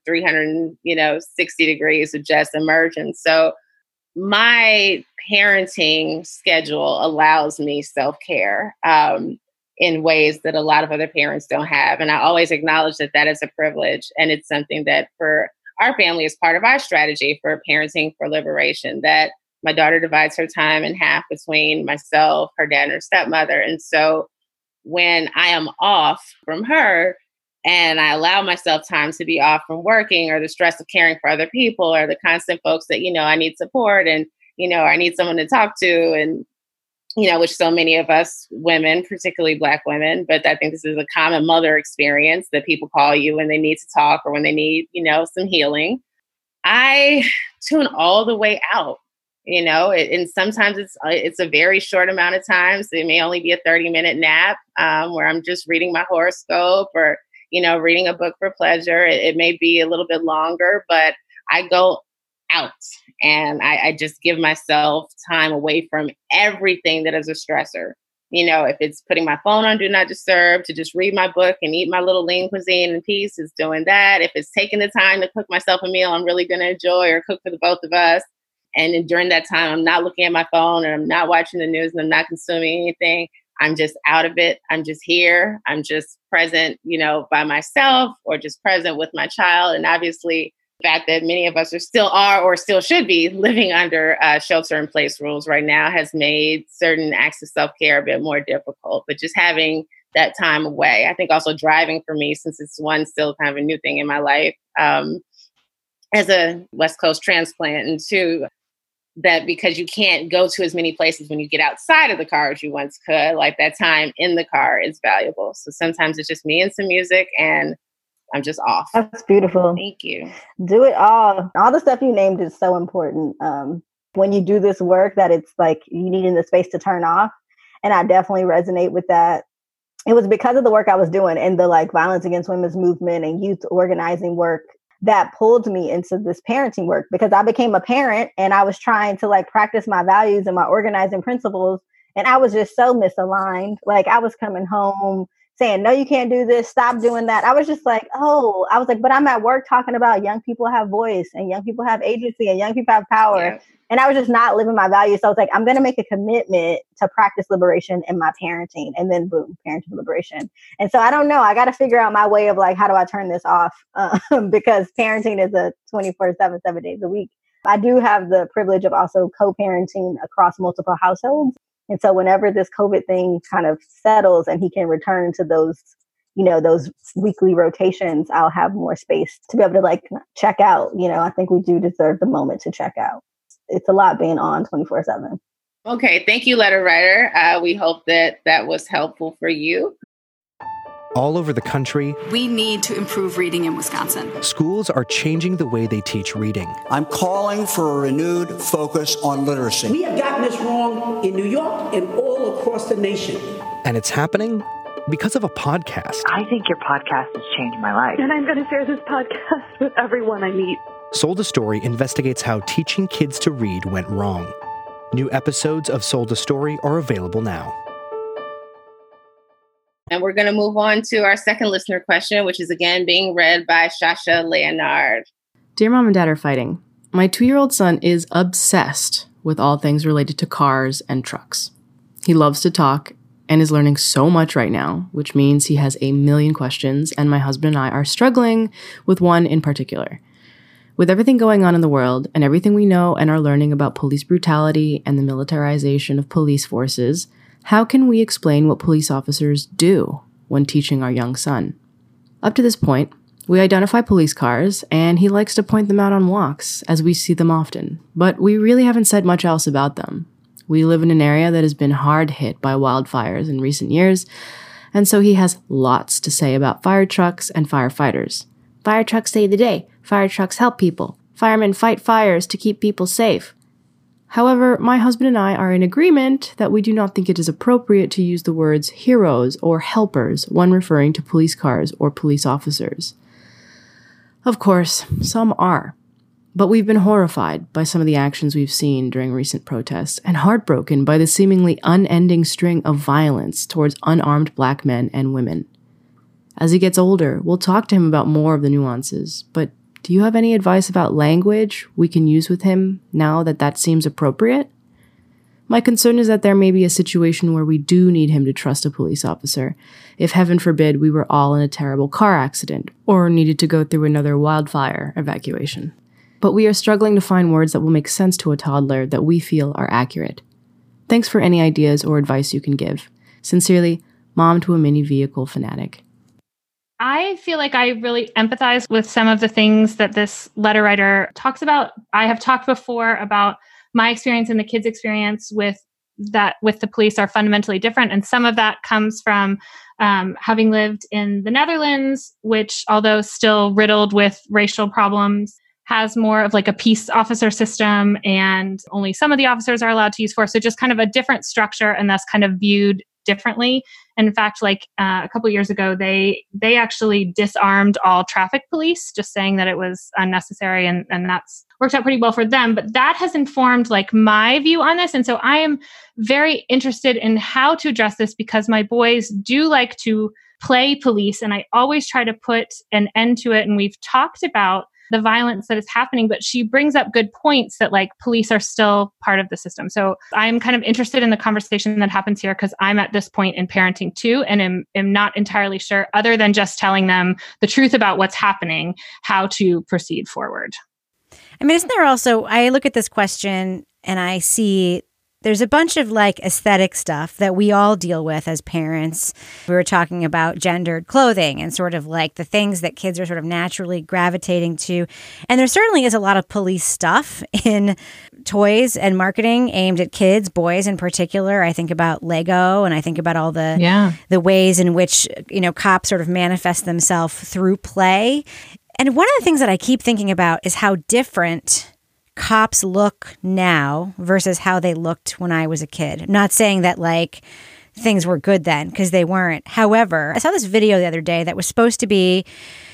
360 degrees of just emergence. So my parenting schedule allows me self-care in ways that a lot of other parents don't have. And I always acknowledge that is a privilege. And it's something that for our family is part of our strategy for Parenting for Liberation, that my daughter divides her time in half between myself, her dad, and her stepmother. And so when I am off from her, and I allow myself time to be off from working, or the stress of caring for other people, or the constant folks that, I need support and, I need someone to talk to, and, which so many of us women, particularly Black women, but I think this is a common mother experience that people call you when they need to talk or when they need, some healing. I tune all the way out, and sometimes it's a very short amount of time. So it may only be a 30-minute nap where I'm just reading my horoscope or, reading a book for pleasure. It may be a little bit longer, but I go out and I just give myself time away from everything that is a stressor. If it's putting my phone on Do Not Disturb to just read my book and eat my little lean cuisine in peace, it's doing that. If it's taking the time to cook myself a meal I'm really going to enjoy or cook for the both of us, and then during that time, I'm not looking at my phone and I'm not watching the news and I'm not consuming anything. I'm just out of it. I'm just here. I'm just present, by myself or just present with my child. And obviously, the fact that many of us are or still should be living under shelter-in-place rules right now has made certain acts of self-care a bit more difficult. But just having that time away, I think also driving for me, since it's still kind of a new thing in my life, as a West Coast transplant, and two, that because you can't go to as many places when you get outside of the car as you once could, that time in the car is valuable. So sometimes it's just me and some music and I'm just off.
That's beautiful.
Thank you.
Do it all. All the stuff you named is so important. When you do this work, that it's you need in the space to turn off. And I definitely resonate with that. It was because of the work I was doing in the violence against women's movement and youth organizing work that pulled me into this parenting work, because I became a parent and I was trying to like practice my values and my organizing principles. And I was just so misaligned. Like I was coming home saying, no, you can't do this. Stop doing that. I was just like, but I'm at work talking about young people have voice and young people have agency and young people have power. Yeah. And I was just not living my values. So I was like, I'm going to make a commitment to practice liberation in my parenting, and then boom, parenting liberation. And so I don't know. I got to figure out my way of like, how do I turn this off? Because parenting is a 24/7, 7 days a week. I do have the privilege of also co-parenting across multiple households. And so whenever this COVID thing kind of settles and he can return to those, those weekly rotations, I'll have more space to be able to like check out. I think we do deserve the moment to check out. It's a lot being on 24/7.
Okay. Thank you, letter writer. We hope that was helpful for you.
All over the country,
we need to improve reading in Wisconsin.
Schools are changing the way they teach reading.
I'm calling for a renewed focus on literacy.
We have gotten this wrong in New York and all across the nation.
And it's happening because of a podcast.
I think your podcast has changed my life.
And I'm going to share this podcast with everyone I meet.
Sold a Story investigates how teaching kids to read went wrong. New episodes of Sold a Story are available now.
And we're going to move on to our second listener question, which is again being read by Shasha Leonard.
Dear Mom and Dad Are Fighting. My 2-year-old son is obsessed with all things related to cars and trucks. He loves to talk and is learning so much right now, which means he has a million questions, and my husband and I are struggling with one in particular. With everything going on in the world and everything we know and are learning about police brutality and the militarization of police forces, how can we explain what police officers do when teaching our young son? Up to this point, we identify police cars, and he likes to point them out on walks, as we see them often. But we really haven't said much else about them. We live in an area that has been hard hit by wildfires in recent years, and so he has lots to say about fire trucks and firefighters. Fire trucks save the day. Fire trucks help people. Firemen fight fires to keep people safe. However, my husband and I are in agreement that we do not think it is appropriate to use the words heroes or helpers when referring to police cars or police officers. Of course, some are, but we've been horrified by some of the actions we've seen during recent protests and heartbroken by the seemingly unending string of violence towards unarmed Black men and women. As he gets older, we'll talk to him about more of the nuances, but do you have any advice about language we can use with him now that seems appropriate? My concern is that there may be a situation where we do need him to trust a police officer, if heaven forbid we were all in a terrible car accident or needed to go through another wildfire evacuation. But we are struggling to find words that will make sense to a toddler that we feel are accurate. Thanks for any ideas or advice you can give. Sincerely, Mom to a mini vehicle fanatic.
I feel like I really empathize with some of the things that this letter writer talks about. I have talked before about my experience and the kids' experience with the police are fundamentally different. And some of that comes from having lived in the Netherlands, which, although still riddled with racial problems, has more of like a peace officer system, and only some of the officers are allowed to use force. So just kind of a different structure, and thus kind of viewed differently. And in fact, like a couple of years ago, they actually disarmed all traffic police, just saying that it was unnecessary, and that's worked out pretty well for them. But that has informed like my view on this. And so I am very interested in how to address this, because my boys do like to play police, and I always try to put an end to it. And we've talked about the violence that is happening, but she brings up good points that like police are still part of the system. So I'm kind of interested in the conversation that happens here, because I'm at this point in parenting too, and am not entirely sure, other than just telling them the truth about what's happening, how to proceed forward.
I mean, isn't there also, I look at this question and I see there's a bunch of like aesthetic stuff that we all deal with as parents. We were talking about gendered clothing and sort of like the things that kids are sort of naturally gravitating to. And there certainly is a lot of police stuff in toys and marketing aimed at kids, boys in particular. I think about Lego, and I think about all the ways in which, cops sort of manifest themselves through play. And one of the things that I keep thinking about is how different cops look now versus how they looked when I was a kid. I'm not saying that like things were good then, because they weren't. However, I saw this video the other day that was supposed to be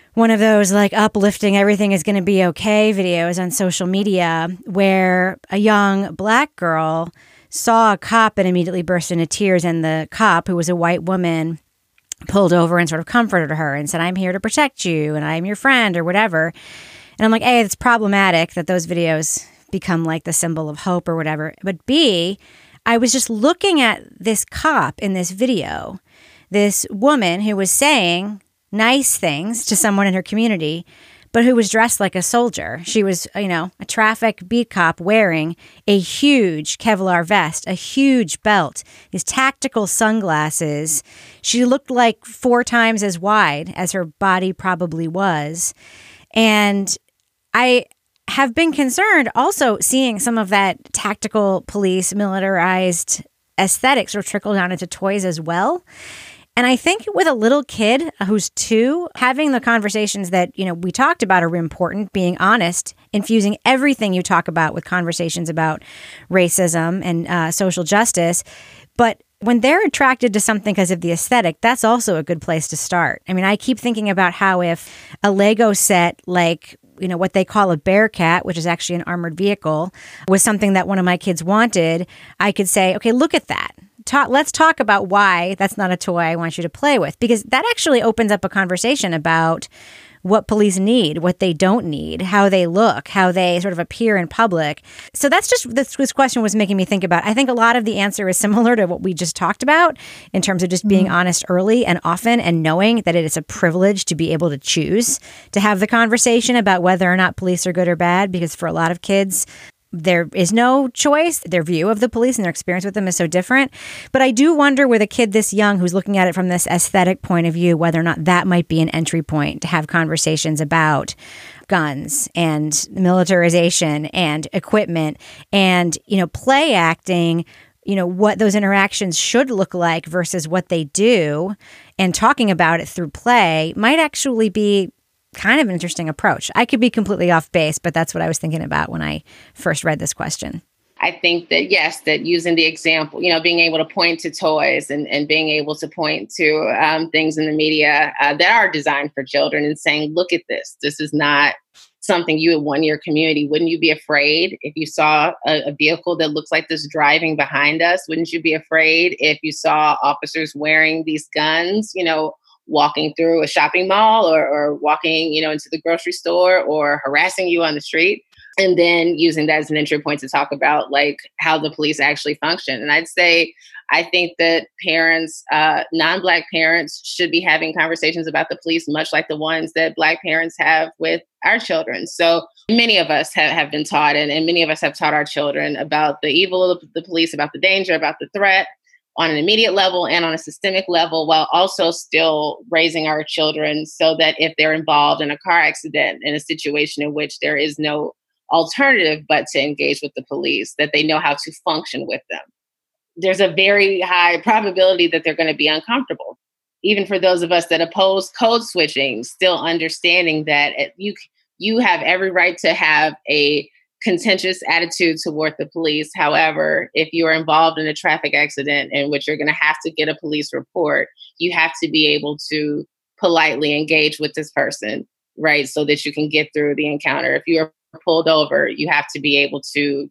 one of those like uplifting, everything is going to be okay videos on social media where a young Black girl saw a cop and immediately burst into tears, and the cop, who was a white woman, pulled over and sort of comforted her and said, "I'm here to protect you and I'm your friend," or whatever. And I'm like, A, it's problematic that those videos become like the symbol of hope or whatever. But B, I was just looking at this cop in this video, this woman who was saying nice things to someone in her community, but who was dressed like a soldier. She was, a traffic beat cop wearing a huge Kevlar vest, a huge belt, these tactical sunglasses. She looked like 4 times as wide as her body probably was. And I have been concerned also seeing some of that tactical police militarized aesthetics sort of trickle down into toys as well. And I think with a little kid who's 2, having the conversations that, we talked about are important, being honest, infusing everything you talk about with conversations about racism and social justice. But when they're attracted to something because of the aesthetic, that's also a good place to start. I mean, I keep thinking about how if a Lego set like what they call a Bearcat, which is actually an armored vehicle, was something that one of my kids wanted, I could say, okay, look at that. Let's talk about why that's not a toy I want you to play with, because that actually opens up a conversation about what police need, what they don't need, how they look, how they sort of appear in public. So that's just, this question was making me think about. I think a lot of the answer is similar to what we just talked about in terms of just being honest early and often, and knowing that it is a privilege to be able to choose to have the conversation about whether or not police are good or bad, because for a lot of kids, there is no choice. Their view of the police and their experience with them is so different. But I do wonder with a kid this young who's looking at it from this aesthetic point of view, whether or not that might be an entry point to have conversations about guns and militarization and equipment and, play acting, what those interactions should look like versus what they do, and talking about it through play might actually be kind of an interesting approach. I could be completely off base, but that's what I was thinking about when I first read this question.
I think that, yes, that using the example, being able to point to toys and being able to point to things in the media that are designed for children and saying, look at this. This is not something you would want in your community. Wouldn't you be afraid if you saw a vehicle that looks like this driving behind us? Wouldn't you be afraid if you saw officers wearing these guns, walking through a shopping mall or walking, into the grocery store or harassing you on the street? And then using that as an entry point to talk about like how the police actually function. And I'd say, I think that parents, non-Black parents, should be having conversations about the police, much like the ones that Black parents have with our children. So many of us have been taught, and many of us have taught our children about the evil of the police, about the danger, about the threat, on an immediate level and on a systemic level, while also still raising our children so that if they're involved in a car accident, in a situation in which there is no alternative but to engage with the police, that they know how to function with them. There's a very high probability that they're going to be uncomfortable. Even for those of us that oppose code switching, still understanding that you have every right to have a contentious attitude toward the police. However, if you are involved in a traffic accident in which you're going to have to get a police report, you have to be able to politely engage with this person, right? So that you can get through the encounter. If you are pulled over, you have to be able to,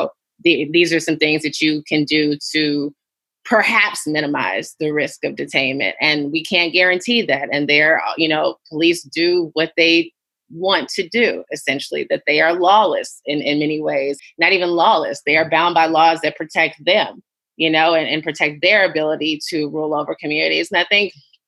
these are some things that you can do to perhaps minimize the risk of detainment. And we can't guarantee that. And police do what they want to do, essentially, that they are lawless in many ways. Not even lawless. They are bound by laws that protect them, and protect their ability to rule over communities. And I think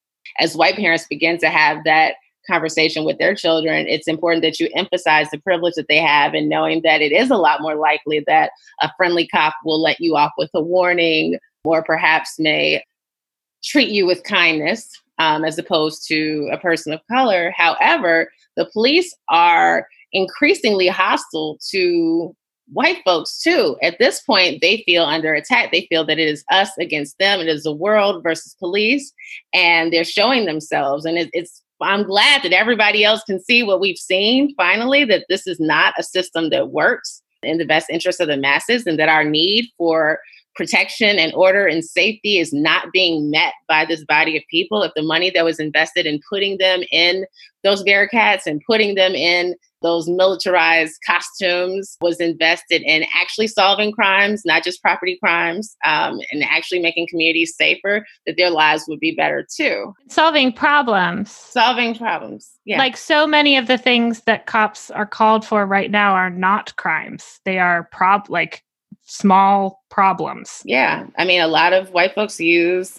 as white parents begin to have that conversation with their children, it's important that you emphasize the privilege that they have in knowing that it is a lot more likely that a friendly cop will let you off with a warning, or perhaps may treat you with kindness, as opposed to a person of color. However, the police are increasingly hostile to white folks too. At this point, they feel under attack. They feel that it is us against them. It is the world versus police, and they're showing themselves. And I'm glad that everybody else can see what we've seen finally, that this is not a system that works in the best interest of the masses, and that our need for protection and order and safety is not being met by this body of people, if the money that was invested in putting them in those Bearcats and putting them in those militarized costumes was invested in actually solving crimes, not just property crimes, and actually making communities safer, that their lives would be better too.
Solving problems.
Yeah.
Like so many of the things that cops are called for right now are not crimes. They are small problems.
Yeah. I mean, a lot of white folks use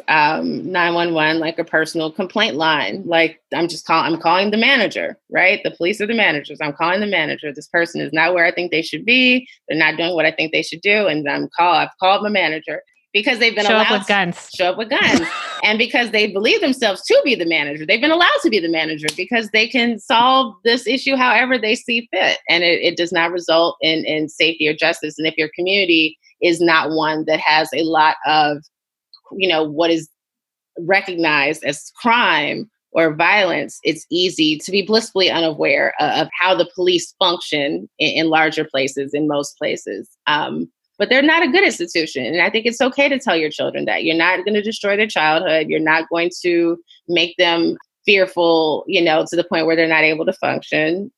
911 like a personal complaint line. Like I'm calling the manager, right? The police are the managers. I'm calling the manager. This person is not where I think they should be. They're not doing what I think they should do. And I've called my manager because they've been allowed to show up with guns. And because they believe themselves to be the manager, they've been allowed to be the manager because they can solve this issue however they see fit. And it does not result in safety or justice. And if your community is not one that has a lot of, what is recognized as crime or violence, it's easy to be blissfully unaware of how the police function in larger places, in most places. But they're not a good institution. And I think it's okay to tell your children that. You're not going to destroy their childhood. You're not going to make them fearful, to the point where they're not able to function,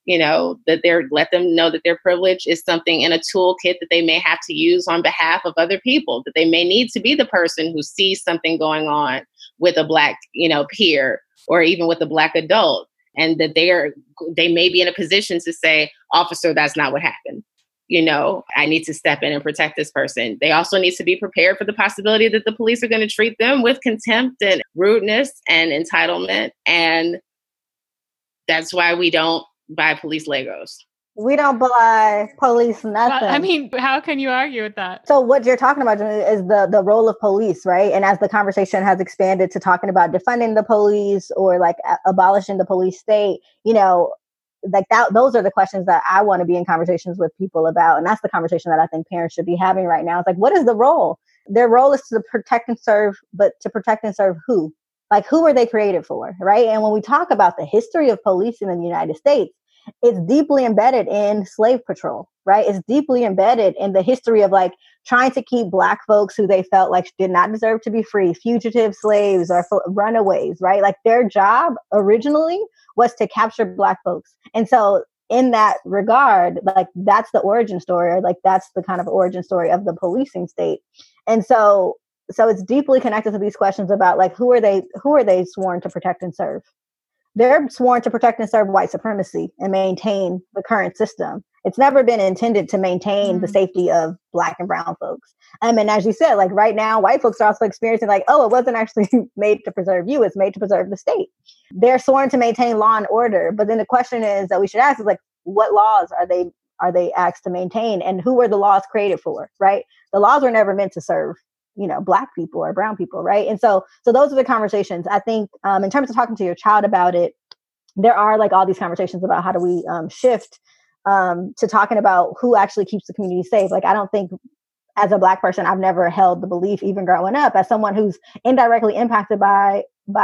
let them know that their privilege is something in a toolkit that they may have to use on behalf of other people, that they may need to be the person who sees something going on with a Black, peer, or even with a Black adult. And that they may be in a position to say, officer, that's not what happened. I need to step in and protect this person. They also need to be prepared for the possibility that the police are going to treat them with contempt and rudeness and entitlement. And that's why we don't buy police Legos.
We don't buy police nothing.
I mean, how can you argue with that?
So what you're talking about is the role of police, right? And as the conversation has expanded to talking about defunding the police or like abolishing the police state, like that, those are the questions that I want to be in conversations with people about. And that's the conversation that I think parents should be having right now. It's like, what is the role? Their role is to protect and serve, but to protect and serve who? Like, who are they created for, right? And when we talk about the history of policing in the United States, it's deeply embedded in slave patrol, right? It's deeply embedded in the history of like trying to keep Black folks who they felt like did not deserve to be free, fugitive slaves or runaways, right? Like their job originally was to capture Black folks. And so in that regard, like that's the origin story, or like that's the kind of origin story of the policing state. And so it's deeply connected to these questions about like, who are they sworn to protect and serve? They're sworn to protect and serve white supremacy and maintain the current system. It's never been intended to maintain the safety of Black and brown folks. And as you said, like right now, white folks are also experiencing like, oh, it wasn't actually made to preserve you. It's made to preserve the state. They're sworn to maintain law and order. But then the question is that we should ask is like, what laws are they asked to maintain, and who were the laws created for, right? The laws were never meant to serve Black people or brown people, right? And so those are the conversations. I think in terms of talking to your child about it, there are like all these conversations about how do we shift to talking about who actually keeps the community safe. Like, I don't think as a Black person, I've never held the belief, even growing up, as someone who's indirectly impacted by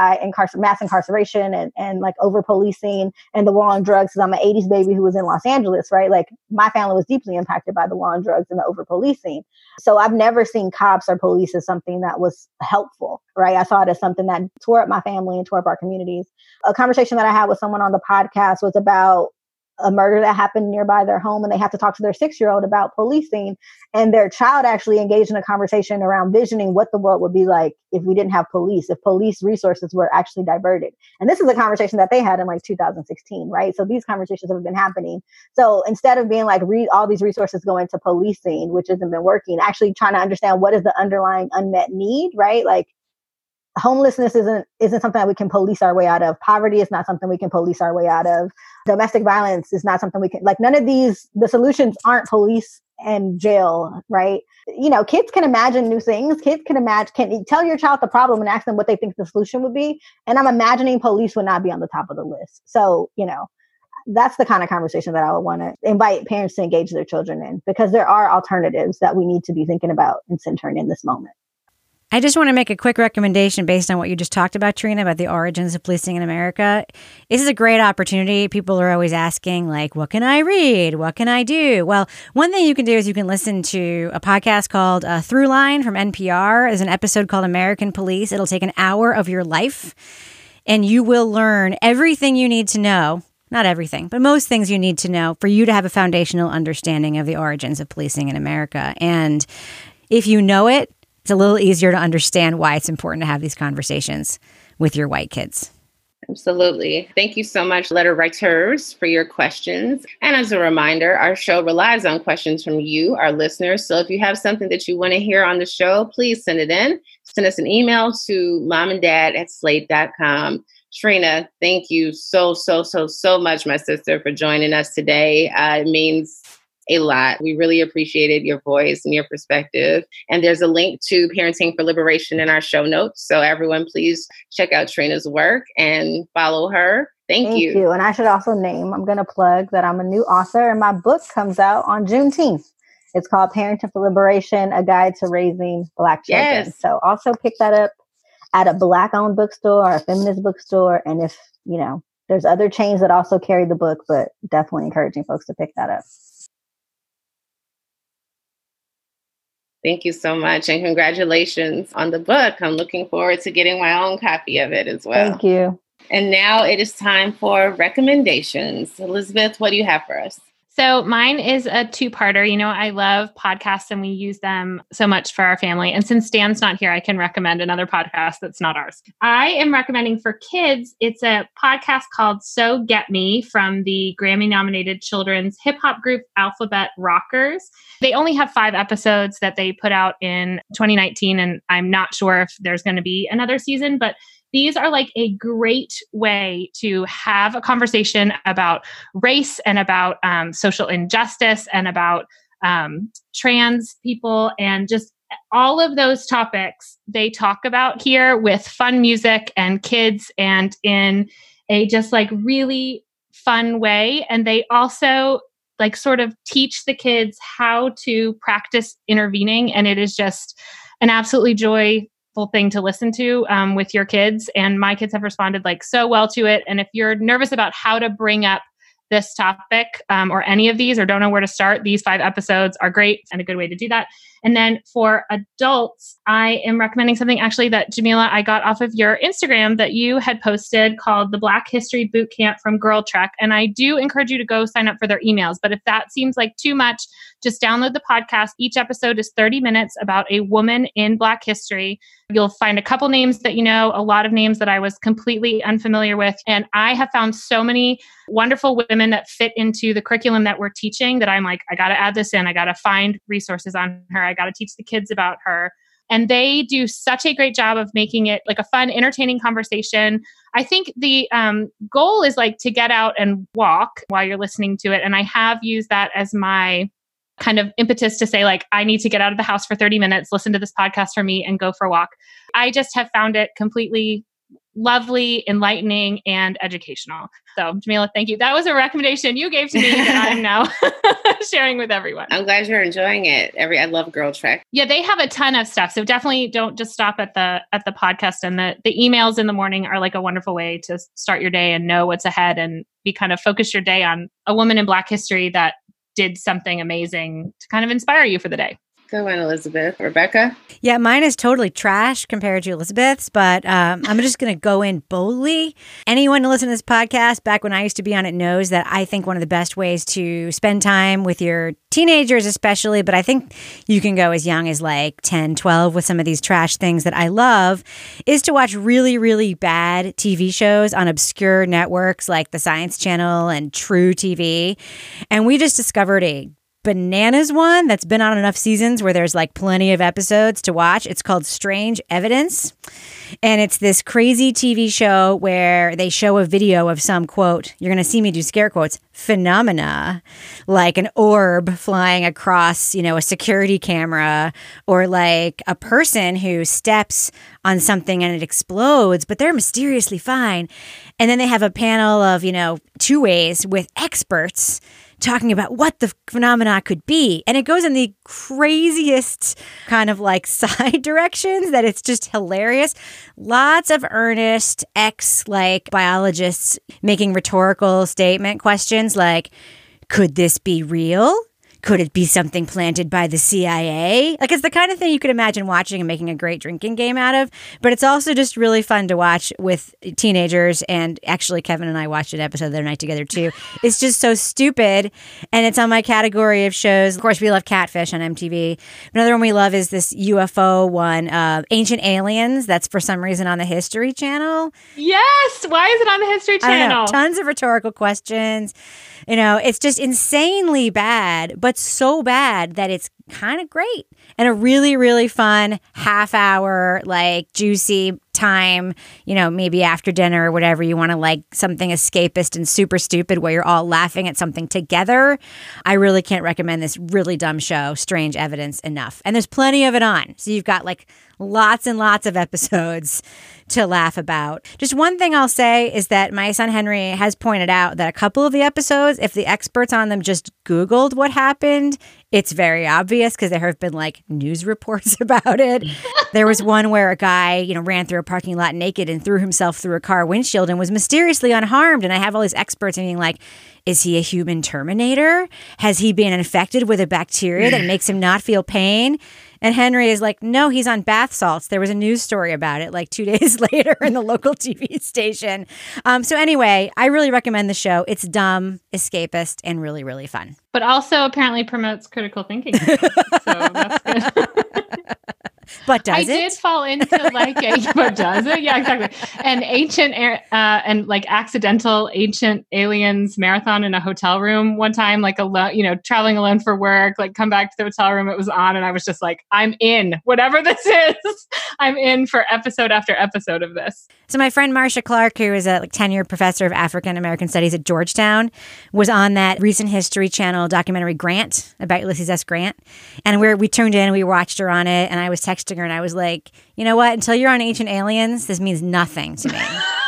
mass incarceration and like over policing and the war on drugs. Because I'm an 80s baby who was in Los Angeles, right? Like my family was deeply impacted by the war on drugs and the over policing. So I've never seen cops or police as something that was helpful, right? I saw it as something that tore up my family and tore up our communities. A conversation that I had with someone on the podcast was about a murder that happened nearby their home, and they have to talk to their 6-year-old about policing. And their child actually engaged in a conversation around visioning what the world would be like if we didn't have police, if police resources were actually diverted. And this is a conversation that they had in like 2016, right? So these conversations have been happening. So instead of being like, all these resources go into policing, which hasn't been working, actually trying to understand what is the underlying unmet need, right? Like, homelessness isn't something that we can police our way out of. Poverty is not something we can police our way out of. Domestic violence is not something we can, like, none of these, the solutions aren't police and jail, right? Kids can imagine new things. Kids can tell your child the problem and ask them what they think the solution would be. And I'm imagining police would not be on the top of the list. So, that's the kind of conversation that I would want to invite parents to engage their children in, because there are alternatives that we need to be thinking about and centering in this moment.
I just want to make a quick recommendation based on what you just talked about, Trina, about the origins of policing in America. This is a great opportunity. People are always asking, like, what can I read? What can I do? Well, one thing you can do is you can listen to a podcast called Throughline from NPR. There's an episode called American Police. It'll take an hour of your life, and you will learn everything you need to know. Not everything, but most things you need to know for you to have a foundational understanding of the origins of policing in America. And if you know it, it's a little easier to understand why it's important to have these conversations with your white kids.
Absolutely. Thank you so much, letter writers, for your questions. And as a reminder, our show relies on questions from you, our listeners. So if you have something that you want to hear on the show, please send it in. Send us an email to momanddad@slate.com. Trina, thank you so much, my sister, for joining us today. It means a lot. We really appreciated your voice and your perspective. And there's a link to Parenting for Liberation in our show notes. So everyone, please check out Trina's work and follow her. Thank you.
And I should also I'm going to plug that I'm a new author and my book comes out on Juneteenth. It's called Parenting for Liberation, A Guide to Raising Black Children.
Yes.
So also pick that up at a Black-owned bookstore or a feminist bookstore. And if, there's other chains that also carry the book, but definitely encouraging folks to pick that up.
Thank you so much. And congratulations on the book. I'm looking forward to getting my own copy of it as well.
Thank you.
And now it is time for recommendations. Elizabeth, what do you have for us?
So mine is a two-parter. I love podcasts and we use them so much for our family. And since Dan's not here, I can recommend another podcast that's not ours. I am recommending for kids, it's a podcast called So Get Me from the Grammy-nominated children's hip-hop group Alphabet Rockers. They only have 5 episodes that they put out in 2019, and I'm not sure if there's going to be another season, but these are like a great way to have a conversation about race and about social injustice and about trans people and just all of those topics they talk about here with fun music and kids and in a just like really fun way. And they also like sort of teach the kids how to practice intervening. And it is just an absolutely joyful thing to listen to with your kids. And my kids have responded like so well to it. And if you're nervous about how to bring up this topic or any of these or don't know where to start, these 5 episodes are great and a good way to do that. And then for adults, I am recommending something actually that, Jamila, I got off of your Instagram that you had posted called the Black History Boot Camp from Girl Trek. And I do encourage you to go sign up for their emails. But if that seems like too much, just download the podcast. Each episode is 30 minutes about a woman in Black history. You'll find a couple names that you know, a lot of names that I was completely unfamiliar with. And I have found so many wonderful women that fit into the curriculum that we're teaching that I'm like, I got to add this in. I got to find resources on her. I got to teach the kids about her. And they do such a great job of making it like a fun, entertaining conversation. I think the goal is like to get out and walk while you're listening to it. And I have used that as my kind of impetus to say like, I need to get out of the house for 30 minutes, listen to this podcast for me and go for a walk. I just have found it completely lovely, enlightening, and educational. So Jamila, thank you. That was a recommendation you gave to me that I'm now sharing with everyone.
I'm glad you're enjoying it. I love Girl Trek.
Yeah, they have a ton of stuff. So definitely don't just stop at the podcast. And the emails in the morning are like a wonderful way to start your day and know what's ahead and be kind of focus your day on a woman in Black history that did something amazing to kind of inspire you for the day.
Good one, Elizabeth. Rebecca?
Yeah, mine is totally trash compared to Elizabeth's, but I'm just going to go in boldly. Anyone who listens to this podcast, back when I used to be on it, knows that I think one of the best ways to spend time with your teenagers especially, but I think you can go as young as like 10, 12 with some of these trash things that I love, is to watch really, really bad TV shows on obscure networks like the Science Channel and True TV. And we just discovered a bananas one that's been on enough seasons where there's like plenty of episodes to watch. It's called Strange Evidence. And it's this crazy TV show where they show a video of some, quote, you're going to see me do scare quotes, phenomena, like an orb flying across, a security camera, or like a person who steps on something and it explodes, but they're mysteriously fine. And then they have a panel of, 2 ways with experts talking about what the phenomena could be. And it goes in the craziest kind of like side directions that it's just hilarious. Lots of earnest like biologists making rhetorical statement questions like, could this be real? Could it be something planted by the CIA? Like, it's the kind of thing you could imagine watching and making a great drinking game out of. But it's also just really fun to watch with teenagers. And actually, Kevin and I watched an episode the other night together, too. It's just so stupid. And it's on my category of shows. Of course, we love Catfish on MTV. Another one we love is this UFO one, Ancient Aliens. That's for some reason on the History Channel.
Yes! Why is it on the History Channel?
I don't know. Tons of rhetorical questions. You know, it's just insanely bad, but so bad that it's kind of great. And a really, really fun half-hour, like, juicy time, you know, maybe after dinner or whatever. You want to, like, something escapist and super stupid where you're all laughing at something together. I really can't recommend this really dumb show, Strange Evidence, enough. And there's plenty of it on. So you've got, like, lots and lots of episodes to laugh about. Just one thing I'll say is that my son Henry has pointed out that a couple of the episodes, if the experts on them just Googled what happened, it's very obvious because there have been like news reports about it. There was one where a guy, you know, ran through a parking lot naked and threw himself through a car windshield and was mysteriously unharmed. And I have all these experts being like, is he a human Terminator? Has he been infected with a bacteria that makes him not feel pain? And Henry is like, no, he's on bath salts. There was a news story about it like 2 days later in the local TV station. So anyway, I really recommend the show. It's dumb, escapist, and really, really fun.
But also apparently promotes critical thinking. So that's good.
But does
I
it?
did fall into like but does it? Yeah, exactly. An ancient and like accidental ancient aliens marathon in a hotel room one time, like alone, you know, traveling alone for work, like come back to the hotel room, it was on, and I was just like, I'm in, whatever this is, I'm in for episode after episode of this.
So my friend Marcia Clark, who is a like tenured professor of African American studies at Georgetown, was on that recent History Channel documentary Grant about Ulysses S. Grant, and we tuned in, we watched her on it, and I was texting her and I was like, you know what? Until you're on Ancient Aliens, this means nothing to me.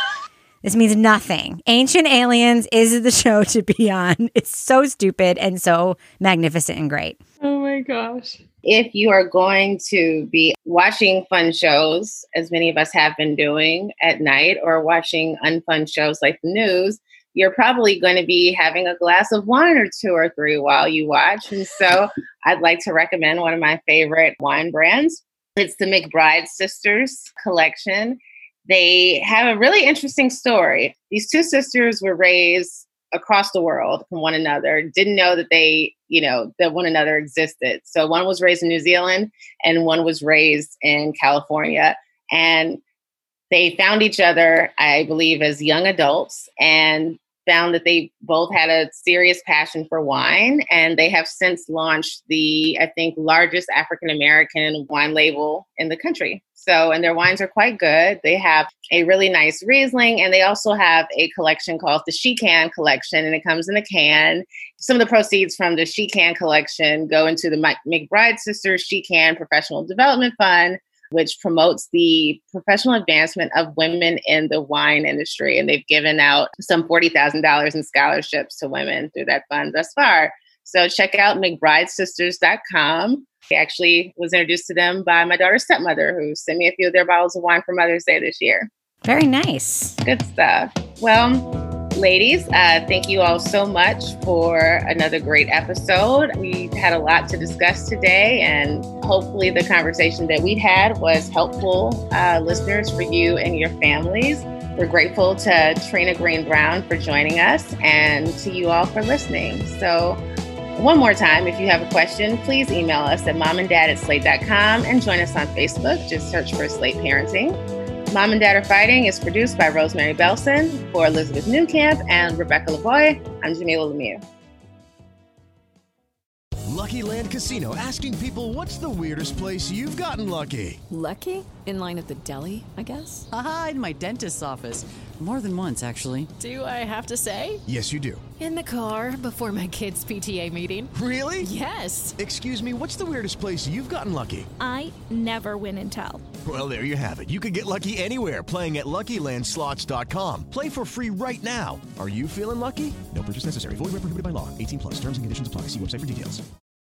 This means nothing. Ancient Aliens is the show to be on. It's so stupid and so magnificent and great.
Oh my gosh.
If you are going to be watching fun shows, as many of us have been doing at night, or watching unfun shows like the news, you're probably going to be having a glass of wine or 2 or 3 while you watch. And so I'd like to recommend one of my favorite wine brands. It's the McBride Sisters collection. They have a really interesting story. These 2 sisters were raised across the world from one another, didn't know that they, you know, that one another existed. So one was raised in New Zealand and one was raised in California. And they found each other, I believe, as young adults, and found that they both had a serious passion for wine. And they have since launched the, I think, largest African-American wine label in the country. So, and their wines are quite good. They have a really nice Riesling, and they also have a collection called the She Can collection, and it comes in a can. Some of the proceeds from the She Can collection go into the McBride Sisters She Can Professional Development Fund, which promotes the professional advancement of women in the wine industry. And they've given out some $40,000 in scholarships to women through that fund thus far. So check out McBrideSisters.com. I actually was introduced to them by my daughter's stepmother, who sent me a few of their bottles of wine for Mother's Day this year.
Very nice.
Good stuff. Well, ladies, thank you all so much for another great episode. We had a lot to discuss today, and hopefully the conversation that we had was helpful, listeners, for you and your families. We're grateful to Trina Green Brown for joining us, and to you all for listening. So one more time, if you have a question, please email us at momanddad@slate.com and join us on Facebook. Just search for Slate Parenting. Mom and Dad Are Fighting is produced by Rosemary Belson. For Elizabeth Newcamp and Rebecca Lavoie, I'm Jamila Lemieux.
Lucky Land Casino, asking people, what's the weirdest place you've gotten lucky?
Lucky? In line at the deli, I guess?
Aha, in my dentist's office. More than once, actually.
Do I have to say?
Yes, you do.
In the car before my kids' PTA meeting.
Really?
Yes.
Excuse me, what's the weirdest place you've gotten lucky?
I never win and tell.
Well, there you have it. You can get lucky anywhere, playing at LuckyLandSlots.com. Play for free right now. Are you feeling lucky? No purchase necessary. Void where prohibited by law. 18 plus. Terms and conditions apply. See website for details.